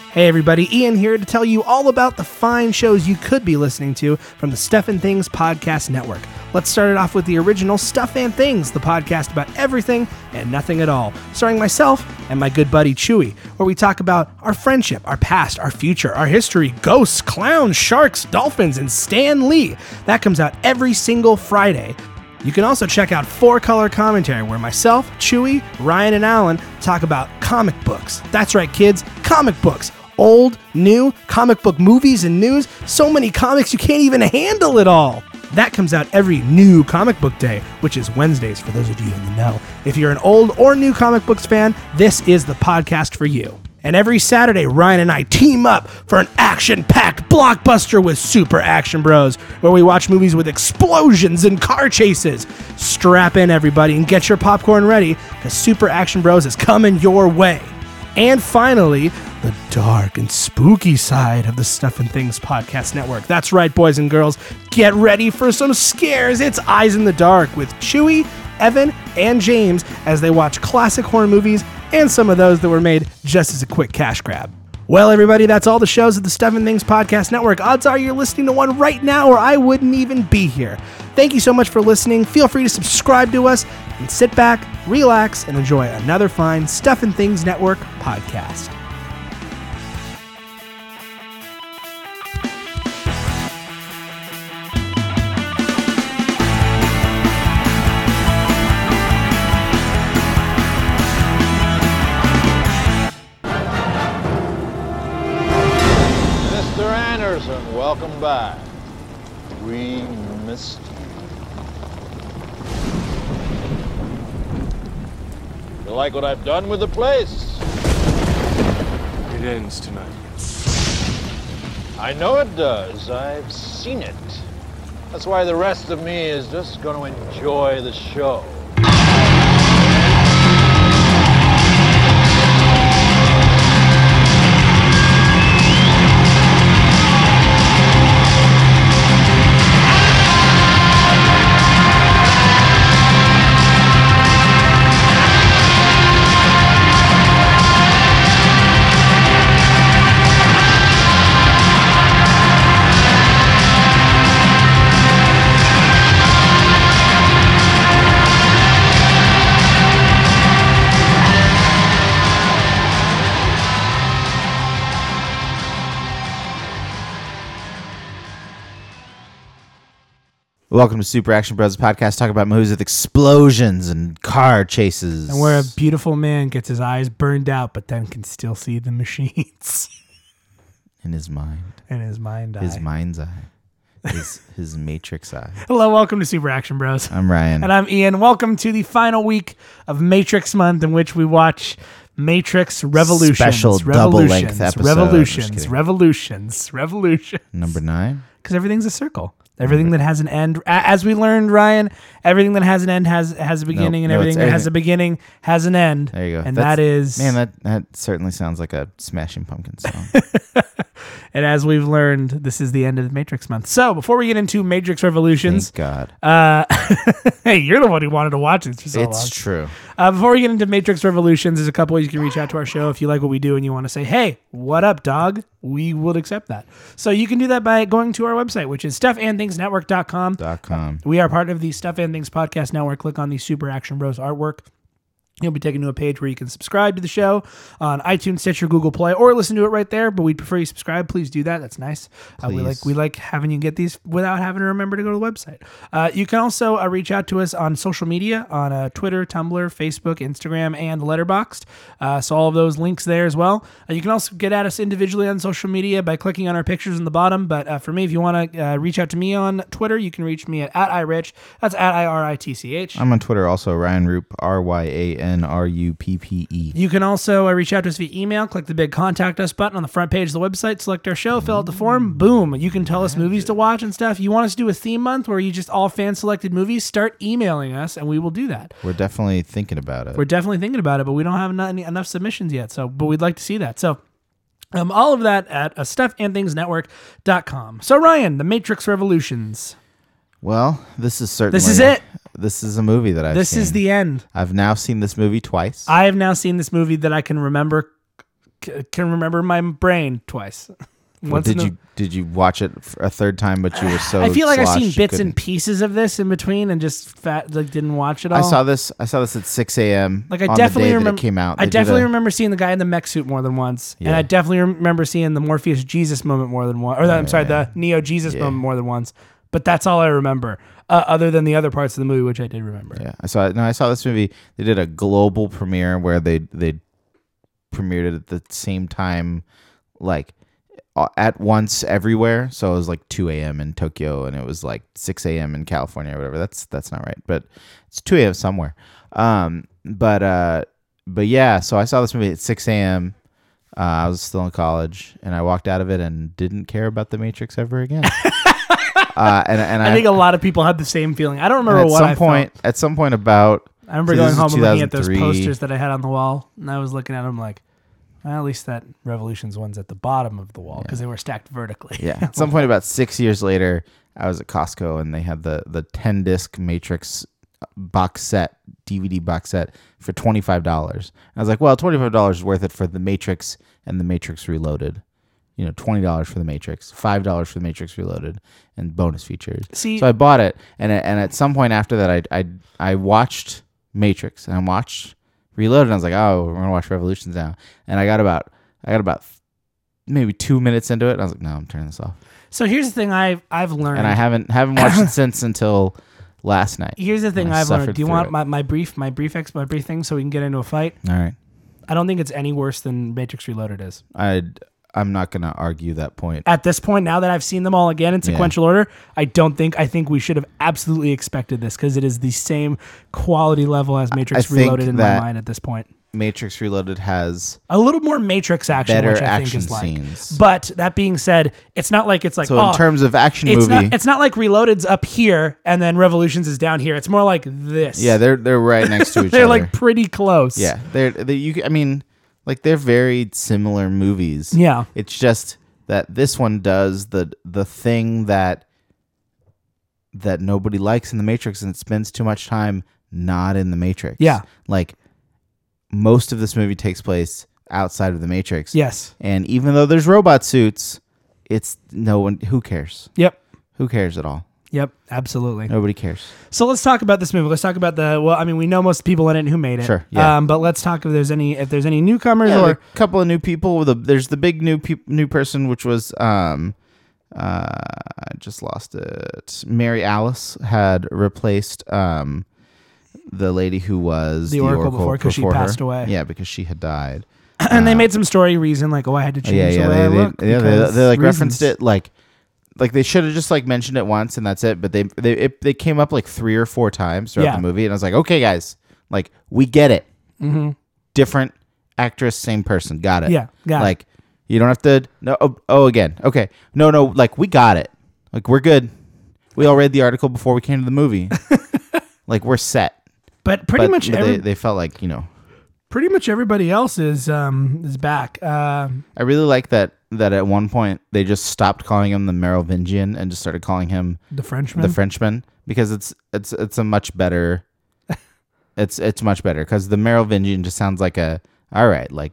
Hey everybody, Ian here to tell you all about the fine shows you could be listening to from the Stuff and Things Podcast Network. Let's start it off with the original Stuff and Things, the podcast about everything and nothing at all, starring myself and my good buddy Chewy, where we talk about our friendship, our past, our future, our history, ghosts, clowns, sharks, dolphins, and Stan Lee. That comes out every single Friday. You can also check out 4Color Commentary, where myself, Chewy, Ryan, and Alan talk about comic books. That's right, kids, comic books. Old, new, comic book movies and news. So many comics you can't even handle it all. That comes out every new comic book day, which is Wednesdays for those of you in the know. If you're an old or new comic books fan, this is the podcast for you. And every Saturday, Ryan and I team up for an action-packed blockbuster with Super Action Bros, where we watch movies with explosions and car chases. Strap in, everybody, and get your popcorn ready, because Super Action Bros is coming your way. And finally, the dark and spooky side of the Stuff and Things Podcast Network. That's right, boys and girls. Get ready for some scares. It's Eyes in the Dark with Chewy, Evan, and James as they watch classic horror movies and some of those that were made just as a quick cash grab. Well, everybody, that's all the shows of the Stuff and Things Podcast Network. Odds are you're listening to one right now or I wouldn't even be here. Thank you so much for listening. Feel free to subscribe to us and sit back, relax, and enjoy another fine Stuff and Things Network podcast. Welcome back. We missed you. You like what I've done with the place? It ends tonight. I know it does. I've seen it. That's why the rest of me is just going to enjoy the show. Welcome to Super Action Bros. Podcast, talking about movies with explosions and car chases. And where a beautiful man gets his eyes burned out, but then can still see the machines. In his mind. In his mind eye. His mind's eye. His matrix eye. Hello, welcome to Super Action Bros. I'm Ryan. And I'm Ian. Welcome to the final week of Matrix Month, in which we watch Matrix Revolutions. Special double-length episode. Revolutions. Number 9. Because everything's a circle. Everything that has an end, as we learned, Ryan, everything that has an end has a beginning, and everything that has a beginning has an end. There you go. And that is... Man, that certainly sounds like a Smashing Pumpkins song. And as we've learned, this is the end of Matrix Month. So before we get into Matrix Revolutions... Thank God. Hey, you're the one who wanted to watch it for so long. It's true. Before we get into Matrix Revolutions, there's a couple ways you can reach out to our show if you like what we do and you want to say, hey, what up, dog? We will accept that. So you can do that by going to our website, which is stuffandthingsnetwork.com. We are part of the Stuff and Things Podcast Network. Click on the Super Action Bros artwork. You'll be taken to a page where you can subscribe to the show on iTunes, Stitcher, Google Play, or listen to it right there. But we'd prefer you subscribe. Please do that. That's nice. We like having you get these without having to remember to go to the website. You can also reach out to us on social media on Twitter, Tumblr, Facebook, Instagram, and Letterboxd. So all of those links there as well. You can also get at us individually on social media by clicking on our pictures in the bottom. But for me, if you want to reach out to me on Twitter, you can reach me at @iRich. That's @IRITCH. I'm on Twitter also, Ryan Rupp, RYANRUPPE. You can also reach out to us via email. Click the big contact us button on the front page of the website. Select our show. Fill out the form. Boom. You can tell us movies to watch and stuff. You want us to do a theme month where you just all fan-selected movies? Start emailing us, and we will do that. We're definitely thinking about it. But we don't have enough submissions yet. But we'd like to see that. So all of that at stuffandthingsnetwork.com. So Ryan, The Matrix Revolutions. Well, this is certainly... This is it. This is a movie that I've seen. This is the end. I've now seen this movie twice. I have now seen this movie that I can remember can remember my brain twice. Well, did you watch it for a third time? But you were so. I feel like I've sloshed seen you bits couldn't- and pieces of this in between, and just didn't watch it all. I saw this at 6 a.m. Like I on definitely the day remember. that it came out. I They did definitely a- remember seeing the guy in the mech suit more than once, and Yeah. I definitely remember seeing the Morpheus Jesus moment more than once. Or I'm sorry, the Neo Jesus Yeah. moment more than once. But that's all I remember, other than the other parts of the movie, which I did remember. Yeah, I saw this movie. They did a global premiere where they premiered it at the same time, like at once everywhere. So it was like 2 a.m. in Tokyo, and it was like 6 a.m. in California or whatever. That's not right, but it's 2 a.m. somewhere. But yeah. So I saw this movie at 6 a.m. I was still in college, and I walked out of it and didn't care about The Matrix ever again. And I think a lot of people had the same feeling. I don't remember at what some I point, felt. at some point about. I remember so going this is home and looking at those 2003. posters that I had on the wall, and I was looking at them like, well, at least that Revolutions one's at the bottom of the wall because they were stacked vertically. Yeah. At some point about 6 years later, I was at Costco and they had the 10-disc Matrix box set, DVD box set for $25. I was like, well, $25 is worth it for The Matrix and The Matrix Reloaded. You know, $20 for The Matrix, $5 for The Matrix Reloaded, and bonus features. See- So I bought it, and at some point after that, I watched Matrix and I watched Reloaded, and I was like, oh, we're gonna watch Revolutions now. And I got about maybe 2 minutes into it, and I was like, no, I'm turning this off. So here's the thing I've learned. And I haven't watched it since until last night. Here's the thing I I've learned. suffered Do you through want it. my brief thing so we can get into a fight? All right, I don't think it's any worse than Matrix Reloaded is. I'm not gonna argue that point. At this point, now that I've seen them all again in sequential order, I think we should have absolutely expected this because it is the same quality level as Matrix I think Reloaded in my that- mind at this point. Matrix Reloaded has A little more Matrix action, better which I think action is like. scenes. But that being said, it's not like So in terms of action it's movie, not like Reloaded's up here and then Revolutions is down here. It's more like this. yeah, they're right next to each they're other. like pretty close. Yeah, I mean, like they're very similar movies. Yeah. It's just that this one does the thing that nobody likes in the Matrix, and it spends too much time not in the Matrix. Yeah. Like most of this movie takes place outside of the Matrix. Yes. And even though there's robot suits, it's no one who cares. Yep. Who cares at all? Yep. Absolutely. Nobody cares. So let's talk about this movie. Let's talk about we know most people in it who made it. Sure, yeah. But let's talk if there's any newcomers Yeah, or a couple of new people. There's the big new person, which was I just lost it. Mary Alice had replaced the lady who was The Oracle before, 'cause she her. passed away. Yeah, because she had died. and they made some story reason like, I had to change the way I look. they because like reasons. referenced it like they should have just like mentioned it once and that's it. But they came up like 3 or 4 times throughout Yeah. the movie, and I was like, okay, guys, like we get it. Mm-hmm. Different actress, same person, got it. Yeah, got it. like you don't have to. No, again, okay, no, like we got it. Like we're good. We all read the article before we came to the movie. Like we're set. But pretty much they felt like pretty much everybody else is back. I really like that at one point they just stopped calling him the Merovingian and just started calling him The Frenchman. the Frenchman, because it's a much better it's much better, because the Merovingian just sounds like all right, like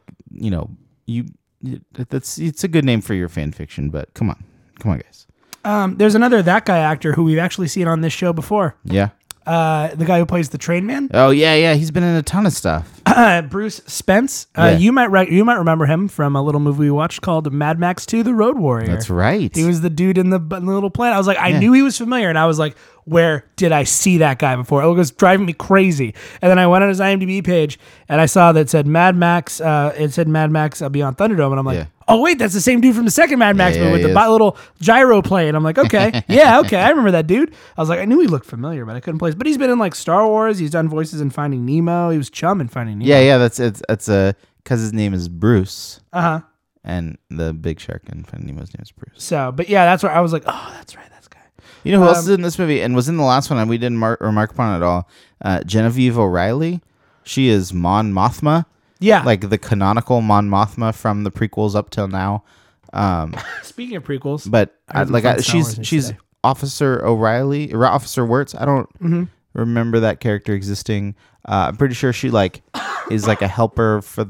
it's a good name for your fan fiction, but come on guys. There's another that guy actor who we've actually seen on this show before. Yeah. The guy who plays the train man. Oh yeah, he's been in a ton of stuff. Bruce Spence. Yeah. You might remember him from a little movie we watched called Mad Max 2: The Road Warrior. That's right. He was the dude in the little plane. I was like, I knew he was familiar, and I was like, where did I see that guy before? It was driving me crazy. And then I went on his IMDb page, and I saw that it said Mad Max. It said Mad Max Beyond Thunderdome, and I'm like, Yeah. oh wait, that's the same dude from the second Mad Max movie with he the is. little gyro plane. I'm like, okay, yeah, okay, I remember that dude. I was like, I knew he looked familiar, but I couldn't place. But he's been in like Star Wars. He's done voices in Finding Nemo. He was Chum in Finding Nemo. Yeah, that's because his name is Bruce, Uh-huh. and the big shark in Finding Nemo's name is Bruce. So, but yeah, that's where I was like, oh, that's right, that's guy. You know who else is in this movie and was in the last one and we didn't remark upon it at all? Genevieve O'Reilly. She is Mon Mothma, Yeah. like the canonical Mon Mothma from the prequels up till now. Speaking of prequels, But I had some fun Star Wars news she's today. Officer O'Reilly, or Officer Wirtz. I don't Mm-hmm. remember that character existing. I'm pretty sure she is like a helper for the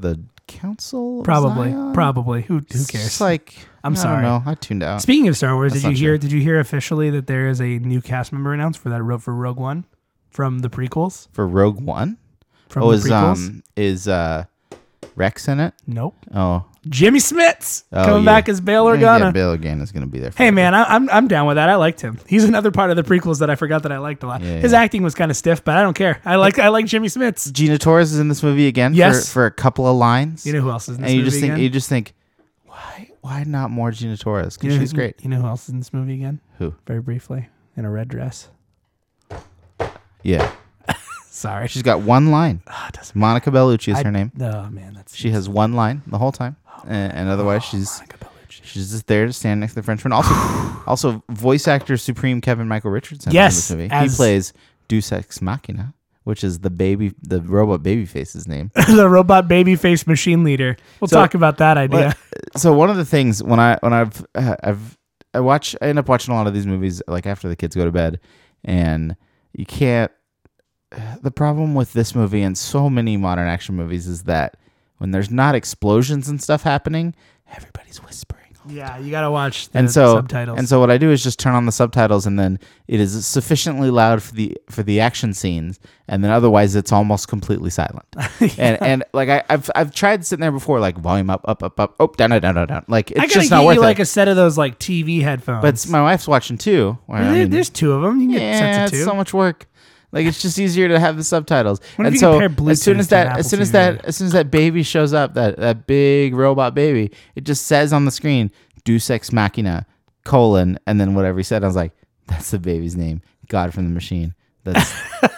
Council of Probably. Zion? Probably. Who It's cares? just like, I'm I sorry. don't know. I tuned out. Speaking of Star Wars, That's did not you hear? true. Did you hear officially that there is a new cast member announced for Rogue One from the prequels? For Rogue One? From the prequels? Is Rex in it? Nope. Oh. Jimmy Smits coming yeah. back as Bail Yeah, Organa. Bail Organa's going to be there. Hey forever. man, I'm down with that. I liked him. He's another part of the prequels that I forgot that I liked a lot. Yeah, His yeah. acting was kind of stiff, but I don't care. I like Jimmy Smits. Gina Torres is in this movie again Yes. for a couple of lines. You know who else is in this and you movie just think again? you just think why not more Gina Torres? Because she's great. You know who else is in this movie again? Who? Very briefly, in a red dress. Yeah. Sorry, She's got one line. Oh, it doesn't Monica Bellucci is her name. Oh man, that's She has one line the whole time. And otherwise she's Monica Bellucci. she's just there to stand next to the Frenchman. Also voice actor Supreme Kevin Michael Richardson Yes, in this movie. as- He plays Deus Ex Machina, which is the robot babyface's name. the robot babyface machine leader. We'll So- talk about that idea. So one of the things when I end up watching a lot of these movies like after the kids go to bed, and you can't. The problem with this movie and so many modern action movies is that when there's not explosions and stuff happening, everybody's whispering. Yeah, you gotta watch the And so subtitles. And so what I do is just turn on the subtitles, and then it is sufficiently loud for the action scenes, and then otherwise it's almost completely silent. And like I've tried sitting there before, like volume up, oh down, down. Like I it's gotta just get not worth you like it. a set of those like TV headphones. But my wife's watching too. Well, I mean, There's two of them. You can get yeah, sets of it's two. so much work. Like it's just easier to have the subtitles. What if And you so compare Bluetooth as soon as to an that Apple as soon as TV? that baby shows up, that big robot baby, it just says on the screen Deus Ex Machina : and then whatever he said. I was like, that's the baby's name. God from the machine. That's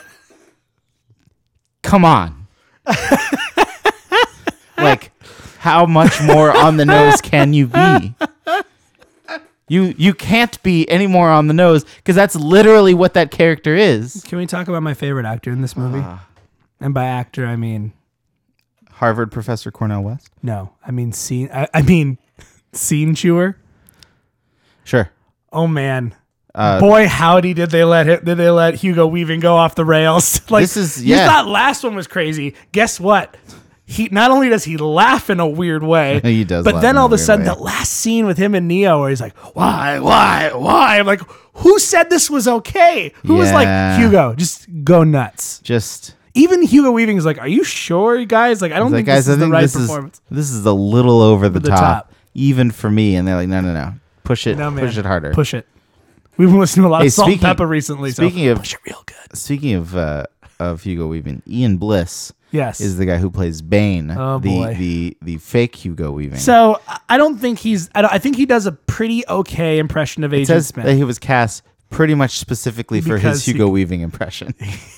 come on. Like, how much more on the nose can you be? You can't be any more on the nose because that's literally what that character is. Can we talk about my favorite actor in this movie? And by actor, I mean Harvard professor Cornel West. no. I mean scene. I mean scene chewer. Sure. Oh man. Boy, howdy, did they let Hugo Weaving go off the rails? Like This is- you yeah. thought last one was crazy. Guess what? He not only does he laugh in a weird way, He does but laugh then in a all of a weird sudden, way. the last scene with him and Neo, where he's like, "Why? I'm like, who said this was okay? Who was like, Yeah. Hugo, just go nuts? Just Even Hugo Weaving is like, "Are you sure, you guys? Like, I don't like, think guys, this is I the think right this performance." this is a little over the the top, top. even for me. And they're like, no, push it, No, man. push it harder. Push it. We've been listening to a lot Hey, of Salt and speaking- Pepper recently. speaking so of- push it real good. Speaking of Hugo Weaving, Ian Bliss Yes. is the guy who plays Bane, Oh, boy. the fake Hugo Weaving. So I don't think he's. I think he does a pretty okay impression of it Agent says Smith. that he was cast pretty much specifically for Because his he- Hugo Weaving impression.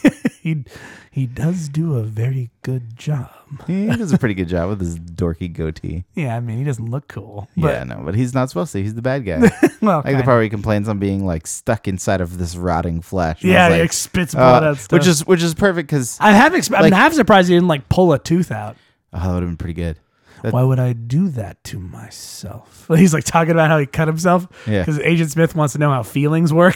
He does do a very good job. He does a pretty good job with his dorky goatee. Yeah, I mean he doesn't look cool. Yeah, no, but he's not supposed to. He's the bad guy. Well, Like the kinda. part where he complains on being like stuck inside of this rotting flesh. And I Yeah, was he like, like, spits blood out stuff. which is perfect because I'm like- half surprised he didn't like pull a tooth out. that would have been pretty good. Why would I do that to myself? He's like talking about how he cut himself. Yeah. Because Agent Smith wants to know how feelings work.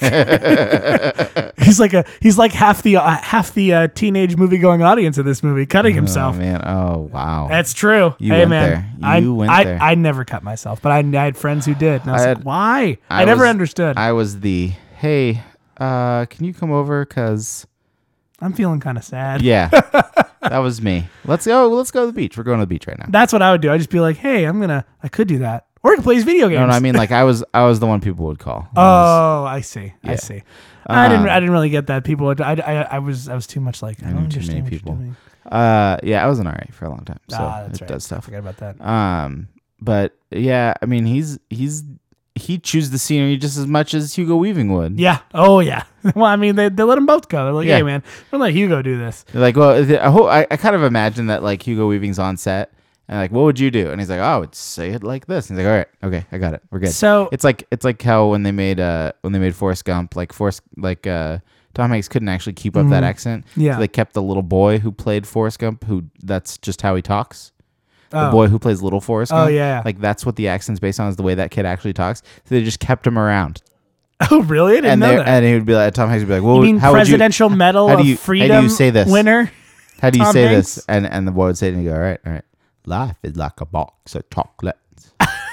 he's like half the teenage movie going audience of this movie cutting himself. Oh man! Oh wow! That's true. You hey went man, there. You went there. I never cut myself, but I had friends who did. And I was like, why? I never was- understood. I was the hey, can you come over? Cause I'm feeling kind of sad. yeah, that was me. Let's go to the beach. We're going to the beach right now. That's what I would do. I'd just be like, hey, I could do that. Or I could play these video games. No, I mean like I was the one people would call. Oh, I see. I Yeah. see. I didn't really get that. People would, I was too much like, I knew don't too many understand what you're people. doing. Yeah, I was an RA for a long time, so That's it right. does I stuff. forgot about that. But yeah, I mean he chews the scenery just as much as Hugo Weaving would. Yeah. Oh, yeah. Well, I mean, they let them both go. They're like, Yeah. hey, man, we're going to let Hugo do this. They're like, well, I kind of imagine that like Hugo Weaving's on set and like, what would you do? And he's like, oh, I would say it like this. And he's like, all right, okay, I got it, we're good. So- it's like how when they made Forrest Gump, Tom Hanks couldn't actually keep up that accent. Yeah. So they kept the little boy who played Forrest Gump, who that's just how he talks. The Oh. boy who plays little Forrest Gump. Oh, yeah. Like that's what the accent's based on, is the way that kid actually talks. So they just kept him around. Oh, really? I didn't know that. And he would be like, Tom Hanks would be like, well, You mean how would Presidential Medal how do of you- Freedom how do you say this? winner? How do you Tom say Hanks? this? And the boy would say it and he'd go, all right. life is like a box of chocolates.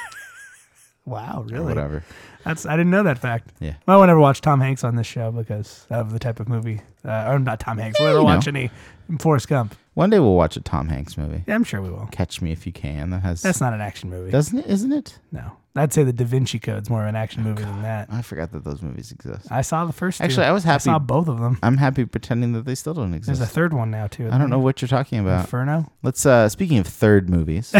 Wow, Or really? whatever. I didn't know that fact. Yeah. Well, I would never watch Tom Hanks on this show because of the type of movie. Or not Tom Hanks. We'll never you watch know. any Forrest Gump. One day we'll watch a Tom Hanks movie. Yeah, I'm sure we will. Catch Me If You Can. That has. That's not an action movie. Doesn't it? Isn't it? No. I'd say the Da Vinci Code's more of an action movie than that. I forgot that those movies exist. I saw the first two. Actually, I was happy. I saw both of them. I'm happy pretending that they still don't exist. There's a third one now, too. I don't know what you're talking about. Inferno? Let's. Speaking of third movies.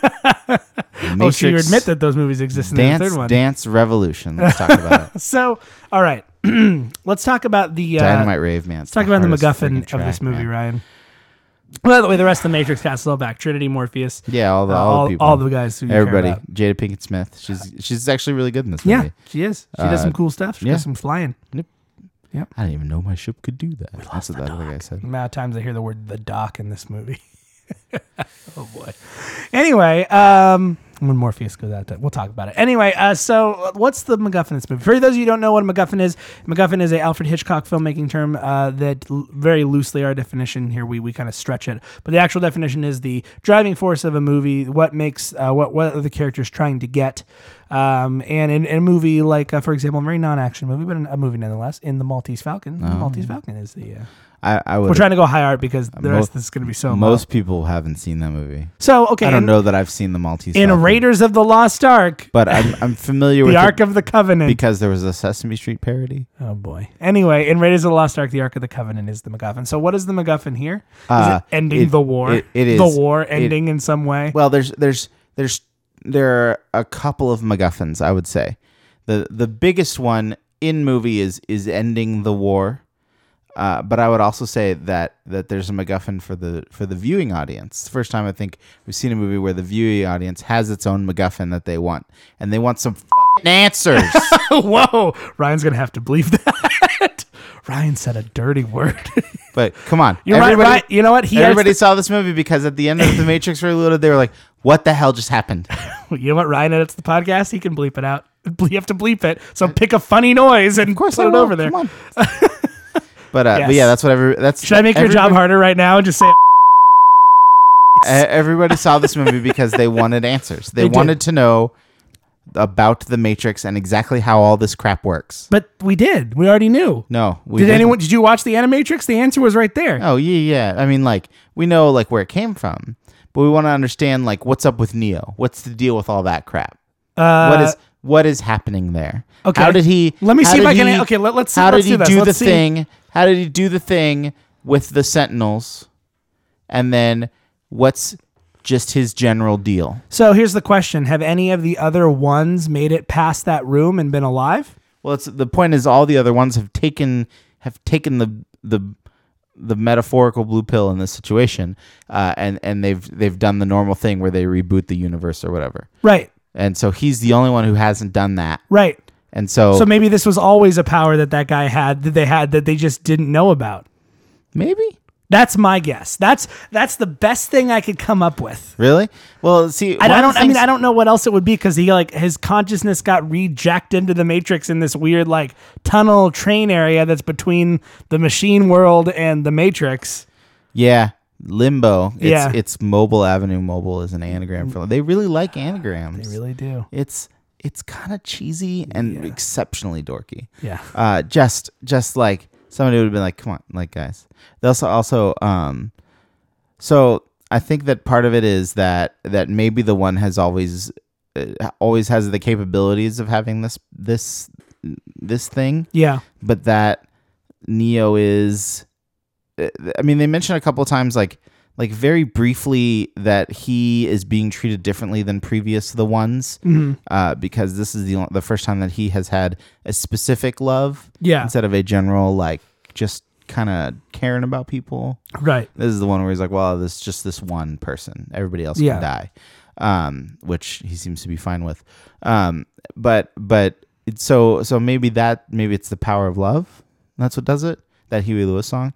Oh, so you admit that those movies exist in the third one. Dance Revolution. Let's talk about it. So, all right. Let's talk about the... Dynamite Rave Man. Let's talk about the MacGuffin of this movie, Ryan. By the way, the rest of the Matrix cast is all back. Trinity, Morpheus. Yeah, all the people. All the guys who you Everybody. care about. Jada Pinkett Smith. She's actually really good in this movie. Yeah, she is. She does some cool stuff. She does some flying. I didn't even know my ship could do that. That's what that other guy said. The amount of times I hear the word "the doc" in this movie. Oh boy. Anyway, when Morpheus goes out, we'll talk about it. Anyway, so what's the MacGuffin in this movie? For those of you who don't know what a MacGuffin is a Alfred Hitchcock filmmaking term that very loosely, our definition here, we kind of stretch it, but the actual definition is the driving force of a movie. What makes what are the characters trying to get? And in a movie like, for example, a very non-action movie, but a movie nonetheless, in the Maltese Falcon. The Maltese Falcon is the. I would. We're trying to go high art because the rest of this is going to be so. Most people haven't seen that movie. So okay, I don't know that I've seen the Maltese in Falcon, Raiders of the Lost Ark, but I'm familiar with the Ark of the Covenant, because there was a Sesame Street parody. Oh boy. Anyway, in Raiders of the Lost Ark, the Ark of the Covenant is the MacGuffin. So what is the MacGuffin here? Is it ending the war? It is the war ending in some way. Well, there are a couple of MacGuffins, I would say. The biggest one in movie is ending the war. But I would also say that there's a MacGuffin for the viewing audience. It's the first time I think we've seen a movie where the viewing audience has its own MacGuffin that they want, and they want some answers. Whoa, Ryan's gonna have to bleep that. Ryan said a dirty word. But come on, You're right. You know what? Everybody saw this movie because at the end of The Matrix Reloaded, they were like, "What the hell just happened?" You know what? Ryan edits the podcast. He can bleep it out. You have to bleep it. So pick a funny noise and put it over there. Come on. But yeah, that's whatever. Should I make your job harder right now and just say? Everybody saw this movie because they wanted answers. They wanted to know about the Matrix and exactly how all this crap works. But we did. We already knew. No, Did you watch the Animatrix? The answer was right there. Oh yeah. I mean, like, we know like where it came from, but we want to understand like what's up with Neo. What's the deal with all that crap? What is happening there? Okay. How did he? Let me see if I can. Okay, let's see. How did he do do the thing? How did he do the thing with the Sentinels? And then what's just his general deal? So here's the question: have any of the other ones made it past that room and been alive? Well, the point is all the other ones have taken the metaphorical blue pill in this situation, and they've done the normal thing where they reboot the universe or whatever. Right. And so he's the only one who hasn't done that. Right. And so maybe this was always a power that guy had that they just didn't know about. Maybe. That's my guess. That's the best thing I could come up with. Really? Well, see, I don't know what else it would be because he his consciousness got rejacked into the Matrix in this weird like tunnel train area that's between the machine world and the Matrix. Yeah. Limbo. Yeah. It's Mobile Avenue. Mobile is an anagram for. They really like anagrams. They really do. It's kind of cheesy and exceptionally dorky. Yeah. Just like somebody would have been like, "Come on, like guys." They also so I think that part of it is that maybe the one has always has the capabilities of having this thing. Yeah. But that Neo is. I mean, they mentioned a couple of times, like very briefly, that he is being treated differently than previous the ones, because this is the first time that he has had a specific love, instead of a general like just kind of caring about people. Right. This is the one where he's like, well, this is just this one person. Everybody else can die, which he seems to be fine with. But so maybe it's the power of love. That's what does it. That Huey Lewis song.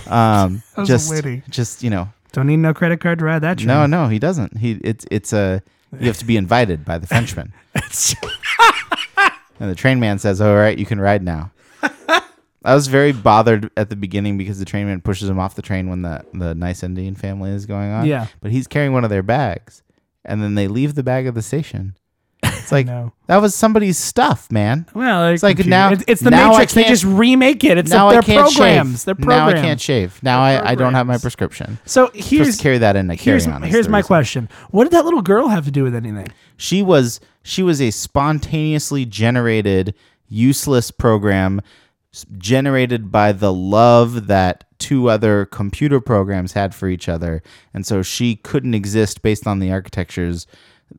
Witty. Just, you know. Don't need no credit card to ride that train. No, he doesn't. You have to be invited by the Frenchman. And the train man says, all right, you can ride now. I was very bothered at the beginning because the trainman pushes him off the train when the nice Indian family is going on. Yeah. But he's carrying one of their bags, and then they leave the bag at the station. It's like know. that was somebody's stuff, man. Well, It's like computer. now It's the now Matrix. I They can't- just remake it. It's now their I can't programs. shave. They're programs. Now I can't shave. Now I don't have my programs. prescription. So Supposed here's to carry that in a carry-on. is here's the my reason. question. What did that little girl have to do with anything? She was a spontaneously generated, useless program generated by the love that two other computer programs had for each other, and so she couldn't exist based on the architects,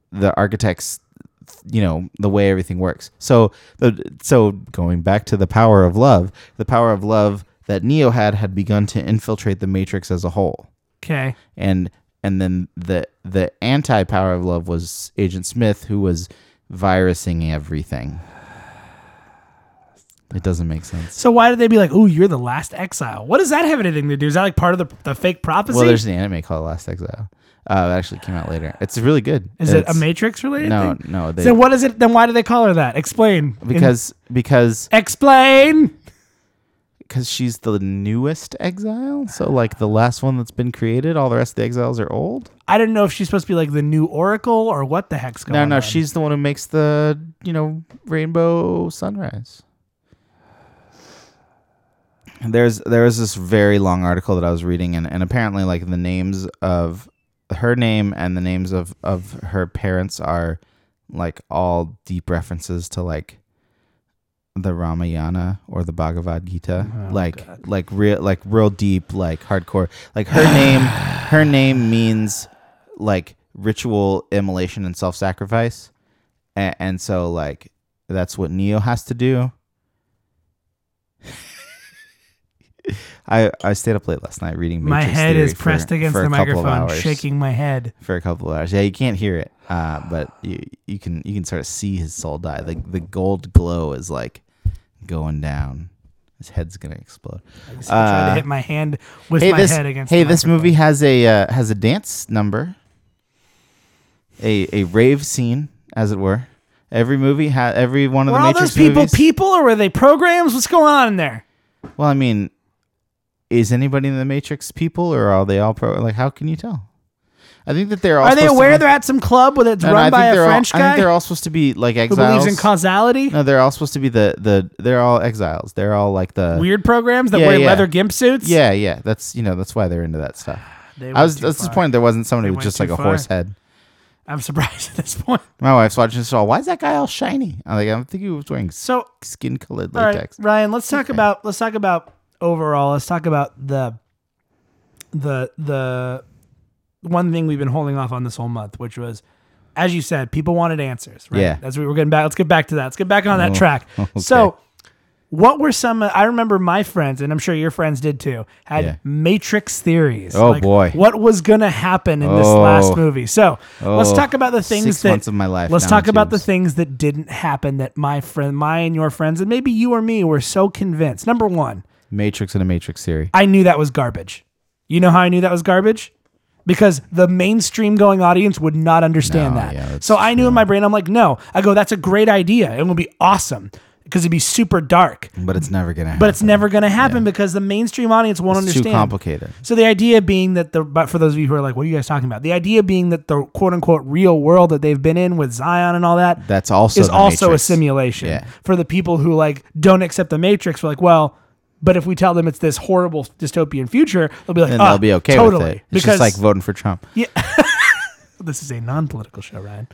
the way everything works. So going back to the power of love that Neo had begun to infiltrate the Matrix as a whole. Okay. And then the anti-power of love was Agent Smith, who was virusing everything. It doesn't make sense. So why did they be like, "Ooh, you're the last exile"? What does that have anything to do? Is that like part of the fake prophecy? Well, there's an anime called Last Exile. It actually came out later. It's really good. Is it a Matrix related thing? No. So what is it? Then why do they call her that? Explain. Because Explain. she's the newest exile. So like the last one that's been created. All the rest of the exiles are old. I didn't know if she's supposed to be like the new Oracle or what the heck's going on. No. She's the one who makes the rainbow sunrise. There was this very long article that I was reading, and apparently like the names of her name and the names of her parents are like all deep references to like the Ramayana or the Bhagavad Gita. Like real deep, like hardcore. Like her name means like ritual immolation and self-sacrifice. And so like that's what Neo has to do. I stayed up late last night reading Matrix My head Theory is pressed against for the a couple of microphone, hours. shaking my head. For a couple of hours. Yeah, you can't hear it, but you can sort of see his soul die. The gold glow is like going down. His head's gonna explode. I tried to hit my hand with my head against. Hey, the this microphone. movie has a dance number, a rave scene, as it were. Every movie every one of Were the all Matrix those people movies. people or were they programs? What's going on in there? Well, I mean, is anybody in the Matrix people, or are they all like? How can you tell? I think that they're all. Are they supposed to aware be- they're at some club where it's No, I run think by a they're all- French I think guy they're all supposed to be like who exiles. believes in causality? No, they're all supposed to be they're all exiles. They're all like the Weird programs that Yeah, wear yeah. leather gimp suits? Yeah. That's that's why they're into that stuff. They I went was too that's far. the point. There wasn't somebody They with went just too like a far. horse head. I'm surprised at this point. My wife's watching this all. Why is that guy all shiny? I'm like, I think he was wearing So, skin colored all right, latex. Ryan, let's talk about overall. Let's talk about the one thing we've been holding off on this whole month, which was, as you said, people wanted answers, right? Yeah. As we were getting back, let's get back to that. Let's get back on that Oh, track. okay. So, what were some? I remember my friends, and I'm sure your friends did too, had Yeah. Matrix theories. Oh, boy. What was gonna happen in this last movie? So let's talk about the things 6 that. months of my life. Let's down talk the about the tubes. things that didn't happen that my and your friends, and maybe you or me were so convinced. Number one, Matrix and a Matrix theory. I knew that was garbage. You know how I knew that was garbage? Because the mainstream going audience would not understand No, that. yeah, that's so I knew in my brain, I'm like, no. I go, that's a great idea. It will be awesome because it'd be super dark. But it's never gonna happen. But it's never going to happen because the mainstream audience won't It's understand. too complicated. So the idea being that but for those of you who are like, what are you guys talking about? The idea being that the quote unquote real world that they've been in with Zion and all that That's also is the also a Matrix. simulation. Yeah. For the people who like don't accept the Matrix, we're like, well, but if we tell them it's this horrible dystopian future, they'll be like, And they'll be okay totally. with it. It's Because just like voting for Trump. this is a non-political show, Ryan.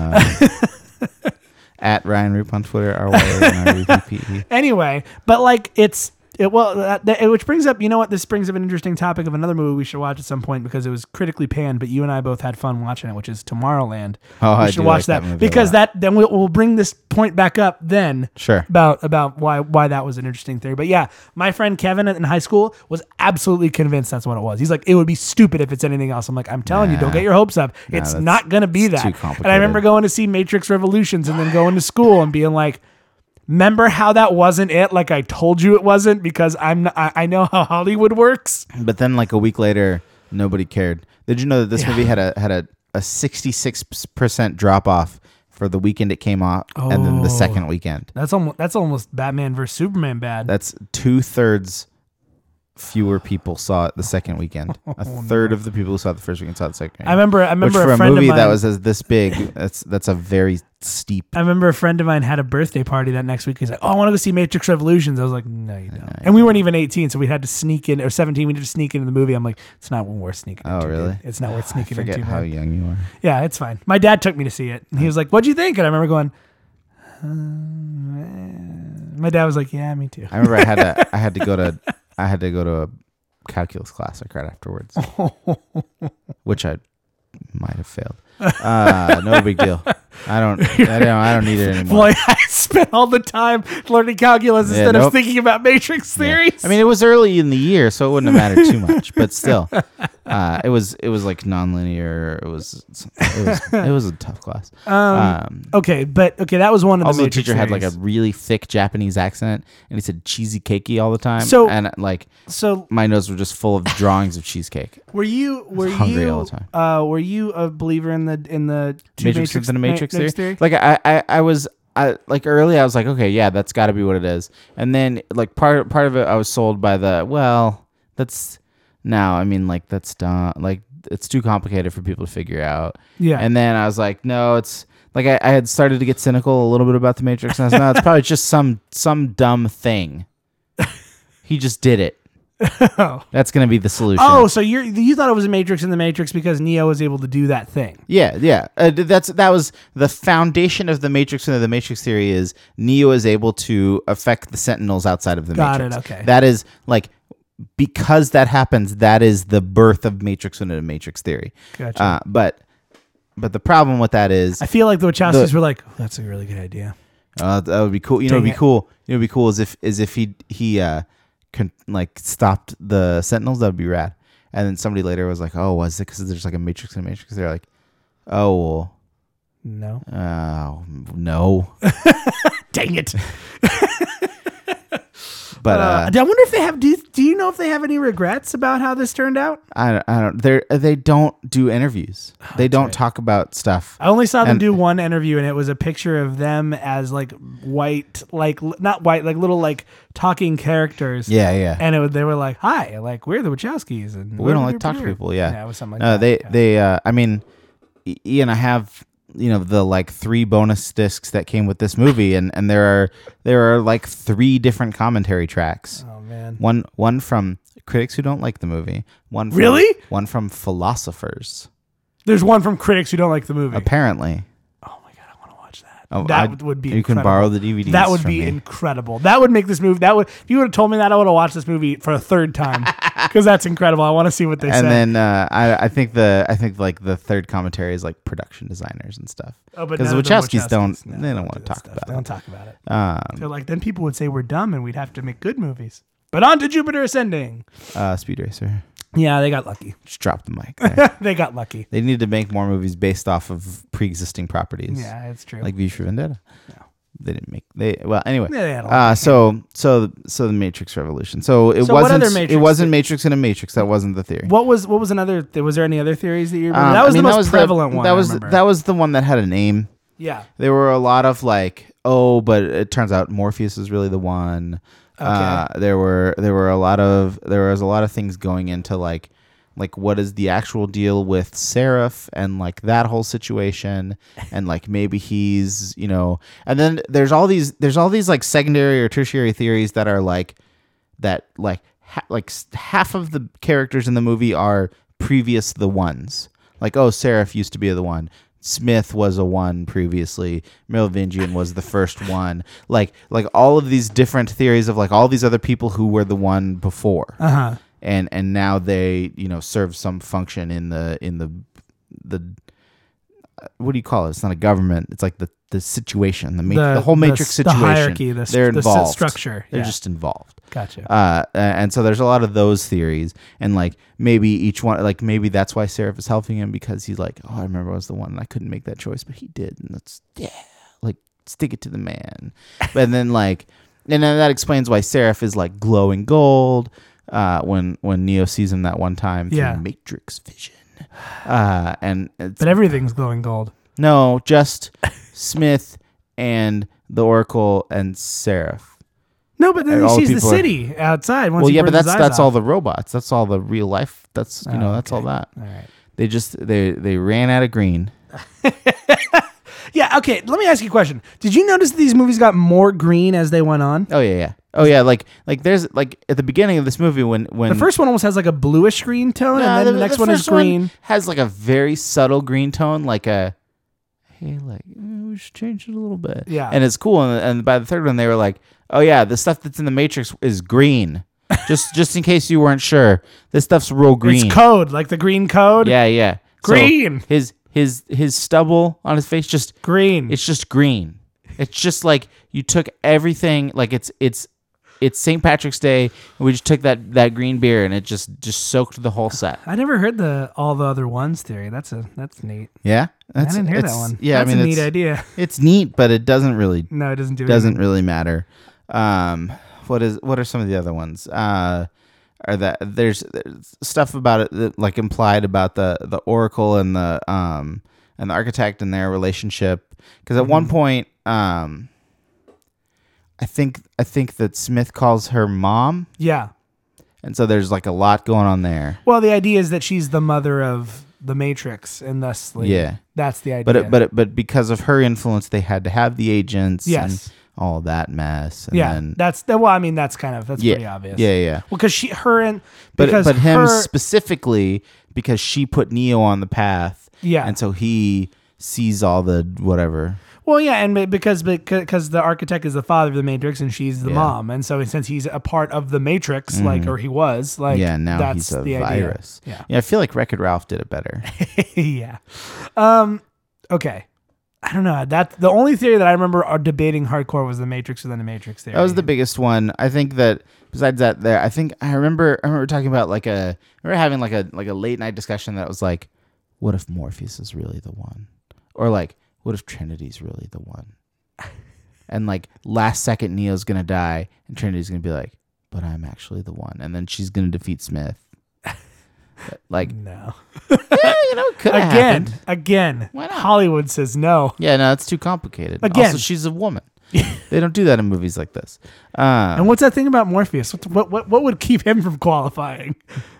At Ryan Roop on Twitter, RYANRUPPE. Anyway, but like which brings up, you know what? This brings up an interesting topic of another movie we should watch at some point because it was critically panned, but you and I both had fun watching it, which is Tomorrowland. Oh, we I should do watch like that that, movie a because lot. then we'll bring this point back up then. Sure. About why that was an interesting theory. But yeah, my friend Kevin in high school was absolutely convinced that's what it was. He's like, it would be stupid if it's anything else. I'm like, I'm telling you, don't get your hopes up. It's that's- not going to be it's that. too And complicated. I remember going to see Matrix Revolutions and then going to school and being like, remember how that wasn't it? Like I told you it wasn't, because I know how Hollywood works. But then, like a week later, nobody cared. Did you know that this movie had a 66% drop off for the weekend it came out, and then the second weekend. That's almost Batman versus Superman bad. That's 2/3 fewer people saw it the second weekend. A third of the people who saw it the first weekend saw it the second weekend. I remember Which for a a friend movie of mine, that was this big, that's a very steep. I remember a friend of mine had a birthday party that next week. He's like, "Oh, I want to go see Matrix Revolutions." I was like, "No, you don't." And we weren't even 18, so we had to sneak in, or 17. We had to sneak into the movie. I'm like, "It's not worth sneaking." Oh, into, really? Dude. It's not worth sneaking Forget into. how Man. young you are. Yeah, it's fine. My dad took me to see it, and he was like, "What'd you think?" And I remember going, my dad was like, "Yeah, me too." I remember I had to go to a calculus class like right afterwards, which I might have failed. No big deal. I don't need it anymore. Boy, I spent all the time learning calculus instead of thinking about matrix theories. I mean, it was early in the year, so it wouldn't have mattered too much. But still, it was like nonlinear. It was a tough class. Okay, that was one of the Also, the matrix teacher had like a theories. really thick Japanese accent, and he said cheesy cakey all the time. So- and like So my notes were just full of drawings of cheesecake. were you hungry all the time. were you a believer in the two Matrix within a Matrix theory? theory? Like I was like early I was like, okay, yeah, that's got to be what it is. And then like part of it I was sold by that's dumb. Like it's too complicated for people to figure out. Yeah. And then I was like, no, it's like I had started to get cynical a little bit about the Matrix, and I was like, no, it's probably just some dumb thing. He just did it. That's gonna be the solution. Oh, so you thought it was a Matrix in the Matrix because Neo was able to do that thing. Yeah. That was the foundation of the Matrix, and the Matrix theory is Neo is able to affect the Sentinels outside of the Matrix. Got it, okay. That is like, because that happens, that is the birth of Matrix within a Matrix theory. Gotcha. But the problem with that is I feel like the Wachowskis were like, oh, "That's a really good idea." that would be cool. You know, it'd be cool. You know, it'd be cool is if he stopped the Sentinels. That would be rad. And then somebody later was like, "Oh, was it because there's like a Matrix and a Matrix?" They're like, "Oh, No. no." Dang it. But I wonder if they have. Do you know if they have any regrets about how this turned out? I don't. They don't do interviews. They don't right. talk about stuff. I only saw them And- do one interview, and it was a picture of them as like white, like not white, like little like talking characters. Yeah. And they were like, "Hi, like we're the Wachowskis, and We don't like to talk to people. Yeah. Yeah, it was something like No, that. they. I mean, Ian, I have the like 3 bonus discs that came with this movie, and there are like 3 different commentary tracks. Oh man. One from critics who don't like the movie. One from, Really? One from philosophers. There's one from critics who don't like the movie. Apparently. Oh my god, I want to watch that. Oh, That would be. You incredible. can borrow the DVDs. That would from be me. incredible. That would make this movie. If you would have told me that, I would have watched this movie for a third time because that's incredible. I want to see what they say. And then I think like the third commentary is like production designers and stuff. Oh, but because the none of the Wachowskis don't no, they don't want do to that talk stuff. about They it. don't talk about it. Um, They're like, then people would say we're dumb and we'd have to make good movies. But on to Jupiter Ascending. Speed Racer. Yeah, they got lucky. Just drop the mic there. They got lucky. They need to make more movies based off of pre-existing properties. Yeah, it's true. Like V for Vendetta. No. They didn't make anyway. Yeah, they had a lot so the Matrix Revolution. So it So what wasn't other Matrix it wasn't Matrix in a Matrix. That wasn't the theory. What was another? Was there any other theories that you remember? That was the most prevalent one. That was I remember. that was the one that had a name. Yeah. There were a lot of like, oh, but it turns out Morpheus is really the one. Okay. There was a lot of things going into like what is the actual deal with Seraph and like that whole situation, and like maybe he's and then there's all these like secondary or tertiary theories that are like that half of the characters in the movie are previous the ones, like, oh, Seraph used to be the one. Smith was a one previously. Merovingian was the first one. Like all of these different theories of like all these other people who were the one before, and now they serve some function in the what do you call it? It's not a government. It's like the situation, the whole Matrix situation. The hierarchy, they're involved. Structure. They're Yeah. just involved. Gotcha. And so there's a lot of those theories, and like maybe each one, like maybe that's why Seraph is helping him, because he's like, oh, I remember I was the one and I couldn't make that choice, but he did, and that's like stick it to the man. And then and then that explains why Seraph is like glowing gold when Neo sees him that one time through Matrix vision. But everything's glowing gold. No, just Smith and the Oracle and Seraph. No, but then all he the sees the people are- city outside. Once Well, he yeah, but burns his eyes that's off. all the robots. That's all the real life. That's that's okay. all that. All right. They ran out of green. Yeah. Okay. Let me ask you a question. Did you notice that these movies got more green as they went on? Oh yeah. Oh yeah. Like there's like at the beginning of this movie when The first one almost has like a bluish green tone, No, and then the next one is first one green. has like a very subtle green tone, like a hey, like we should change it a little bit. Yeah. and it's cool. And by the third one, they were like, oh yeah, the stuff that's in the Matrix is green. just in case you weren't sure, this stuff's real green. It's code, like the green code. Yeah. So Green. his stubble on his face just Green. it's just green. It's just like you took everything, like it's St. Patrick's Day, and we just took that green beer and it just soaked the whole set. I never heard all the other ones theory. That's neat. Yeah, I didn't hear that one. Yeah, That's I mean a neat it's, idea. It's neat, but it doesn't really No, it doesn't do doesn't anything. really matter. What are some of the other ones? Are that there's stuff about it that, like implied about the Oracle and the architect and their relationship, because at one point I think that Smith calls her mom, Yeah. and so there's like a lot going on there. Well, the idea is that she's the mother of the Matrix, and thusly, Yeah. that's the idea. But because of her influence, they had to have the agents. Yes. And all that mess. And yeah, then, that's pretty obvious. Yeah. Well, because him But him specifically, because she put Neo on the path. Yeah. And so he sees all the whatever. Well, yeah, and because the architect is the father of the Matrix and she's the mom, and so since he's a part of the Matrix, or he was, Now that's he's a the virus. Idea. Yeah, I feel like Wreck-It Ralph did it better. Yeah. Okay. I don't know. That the only theory that I remember debating hardcore was the Matrix within the Matrix theory. That was the biggest one. I think that besides that, I remember talking about having like a late night discussion that was like, what if Morpheus is really the one, or like, what if Trinity's really the one? And like last second Neo's gonna die and Trinity's gonna be like, but I'm actually the one, and then she's gonna defeat Smith. Like, no. Could have Again. Why not? Hollywood says no. Yeah, no, it's too complicated. Again. Also, she's a woman. They don't do that in movies like this. And what's that thing about Morpheus? What would keep him from qualifying?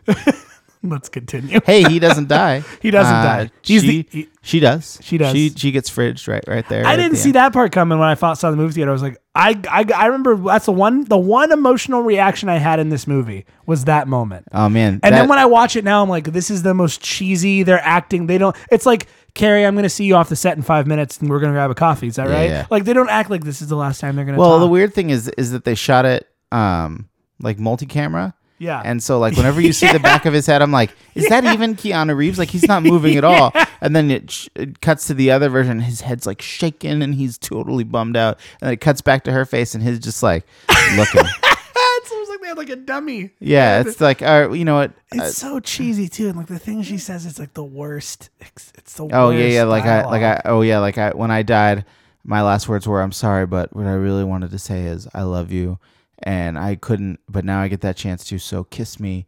Let's continue. Hey, he doesn't die. He doesn't die. She does. She does. She gets fridged right there. I didn't see that part coming when I saw the movie theater. I was like, I remember that's the one emotional reaction I had in this movie was that moment. Oh man! And then when I watch it now, I'm like, this is the most cheesy. They're acting. They don't. It's like, Carrie, I'm going to see you off the set in 5 minutes, and we're going to grab a coffee. Is that right? Yeah. Like they don't act like this is the last time they're going to. Well, talk. the weird thing is that they shot it like multi-camera. Yeah. And so like whenever you see the back of his head, I'm like, is that even Keanu Reeves? Like he's not moving at all. And then it cuts to the other version. His head's like shaking and he's totally bummed out. And then it cuts back to her face and his just like looking. It's almost like they had like a dummy. Yeah, it's like, you know what? It's so cheesy too, and like the thing she says, it's like the worst. It's the worst. Oh yeah. dialogue. When I died, my last words were, "I'm sorry, but what I really wanted to say is I love you." And I couldn't, but now I get that chance to. So kiss me,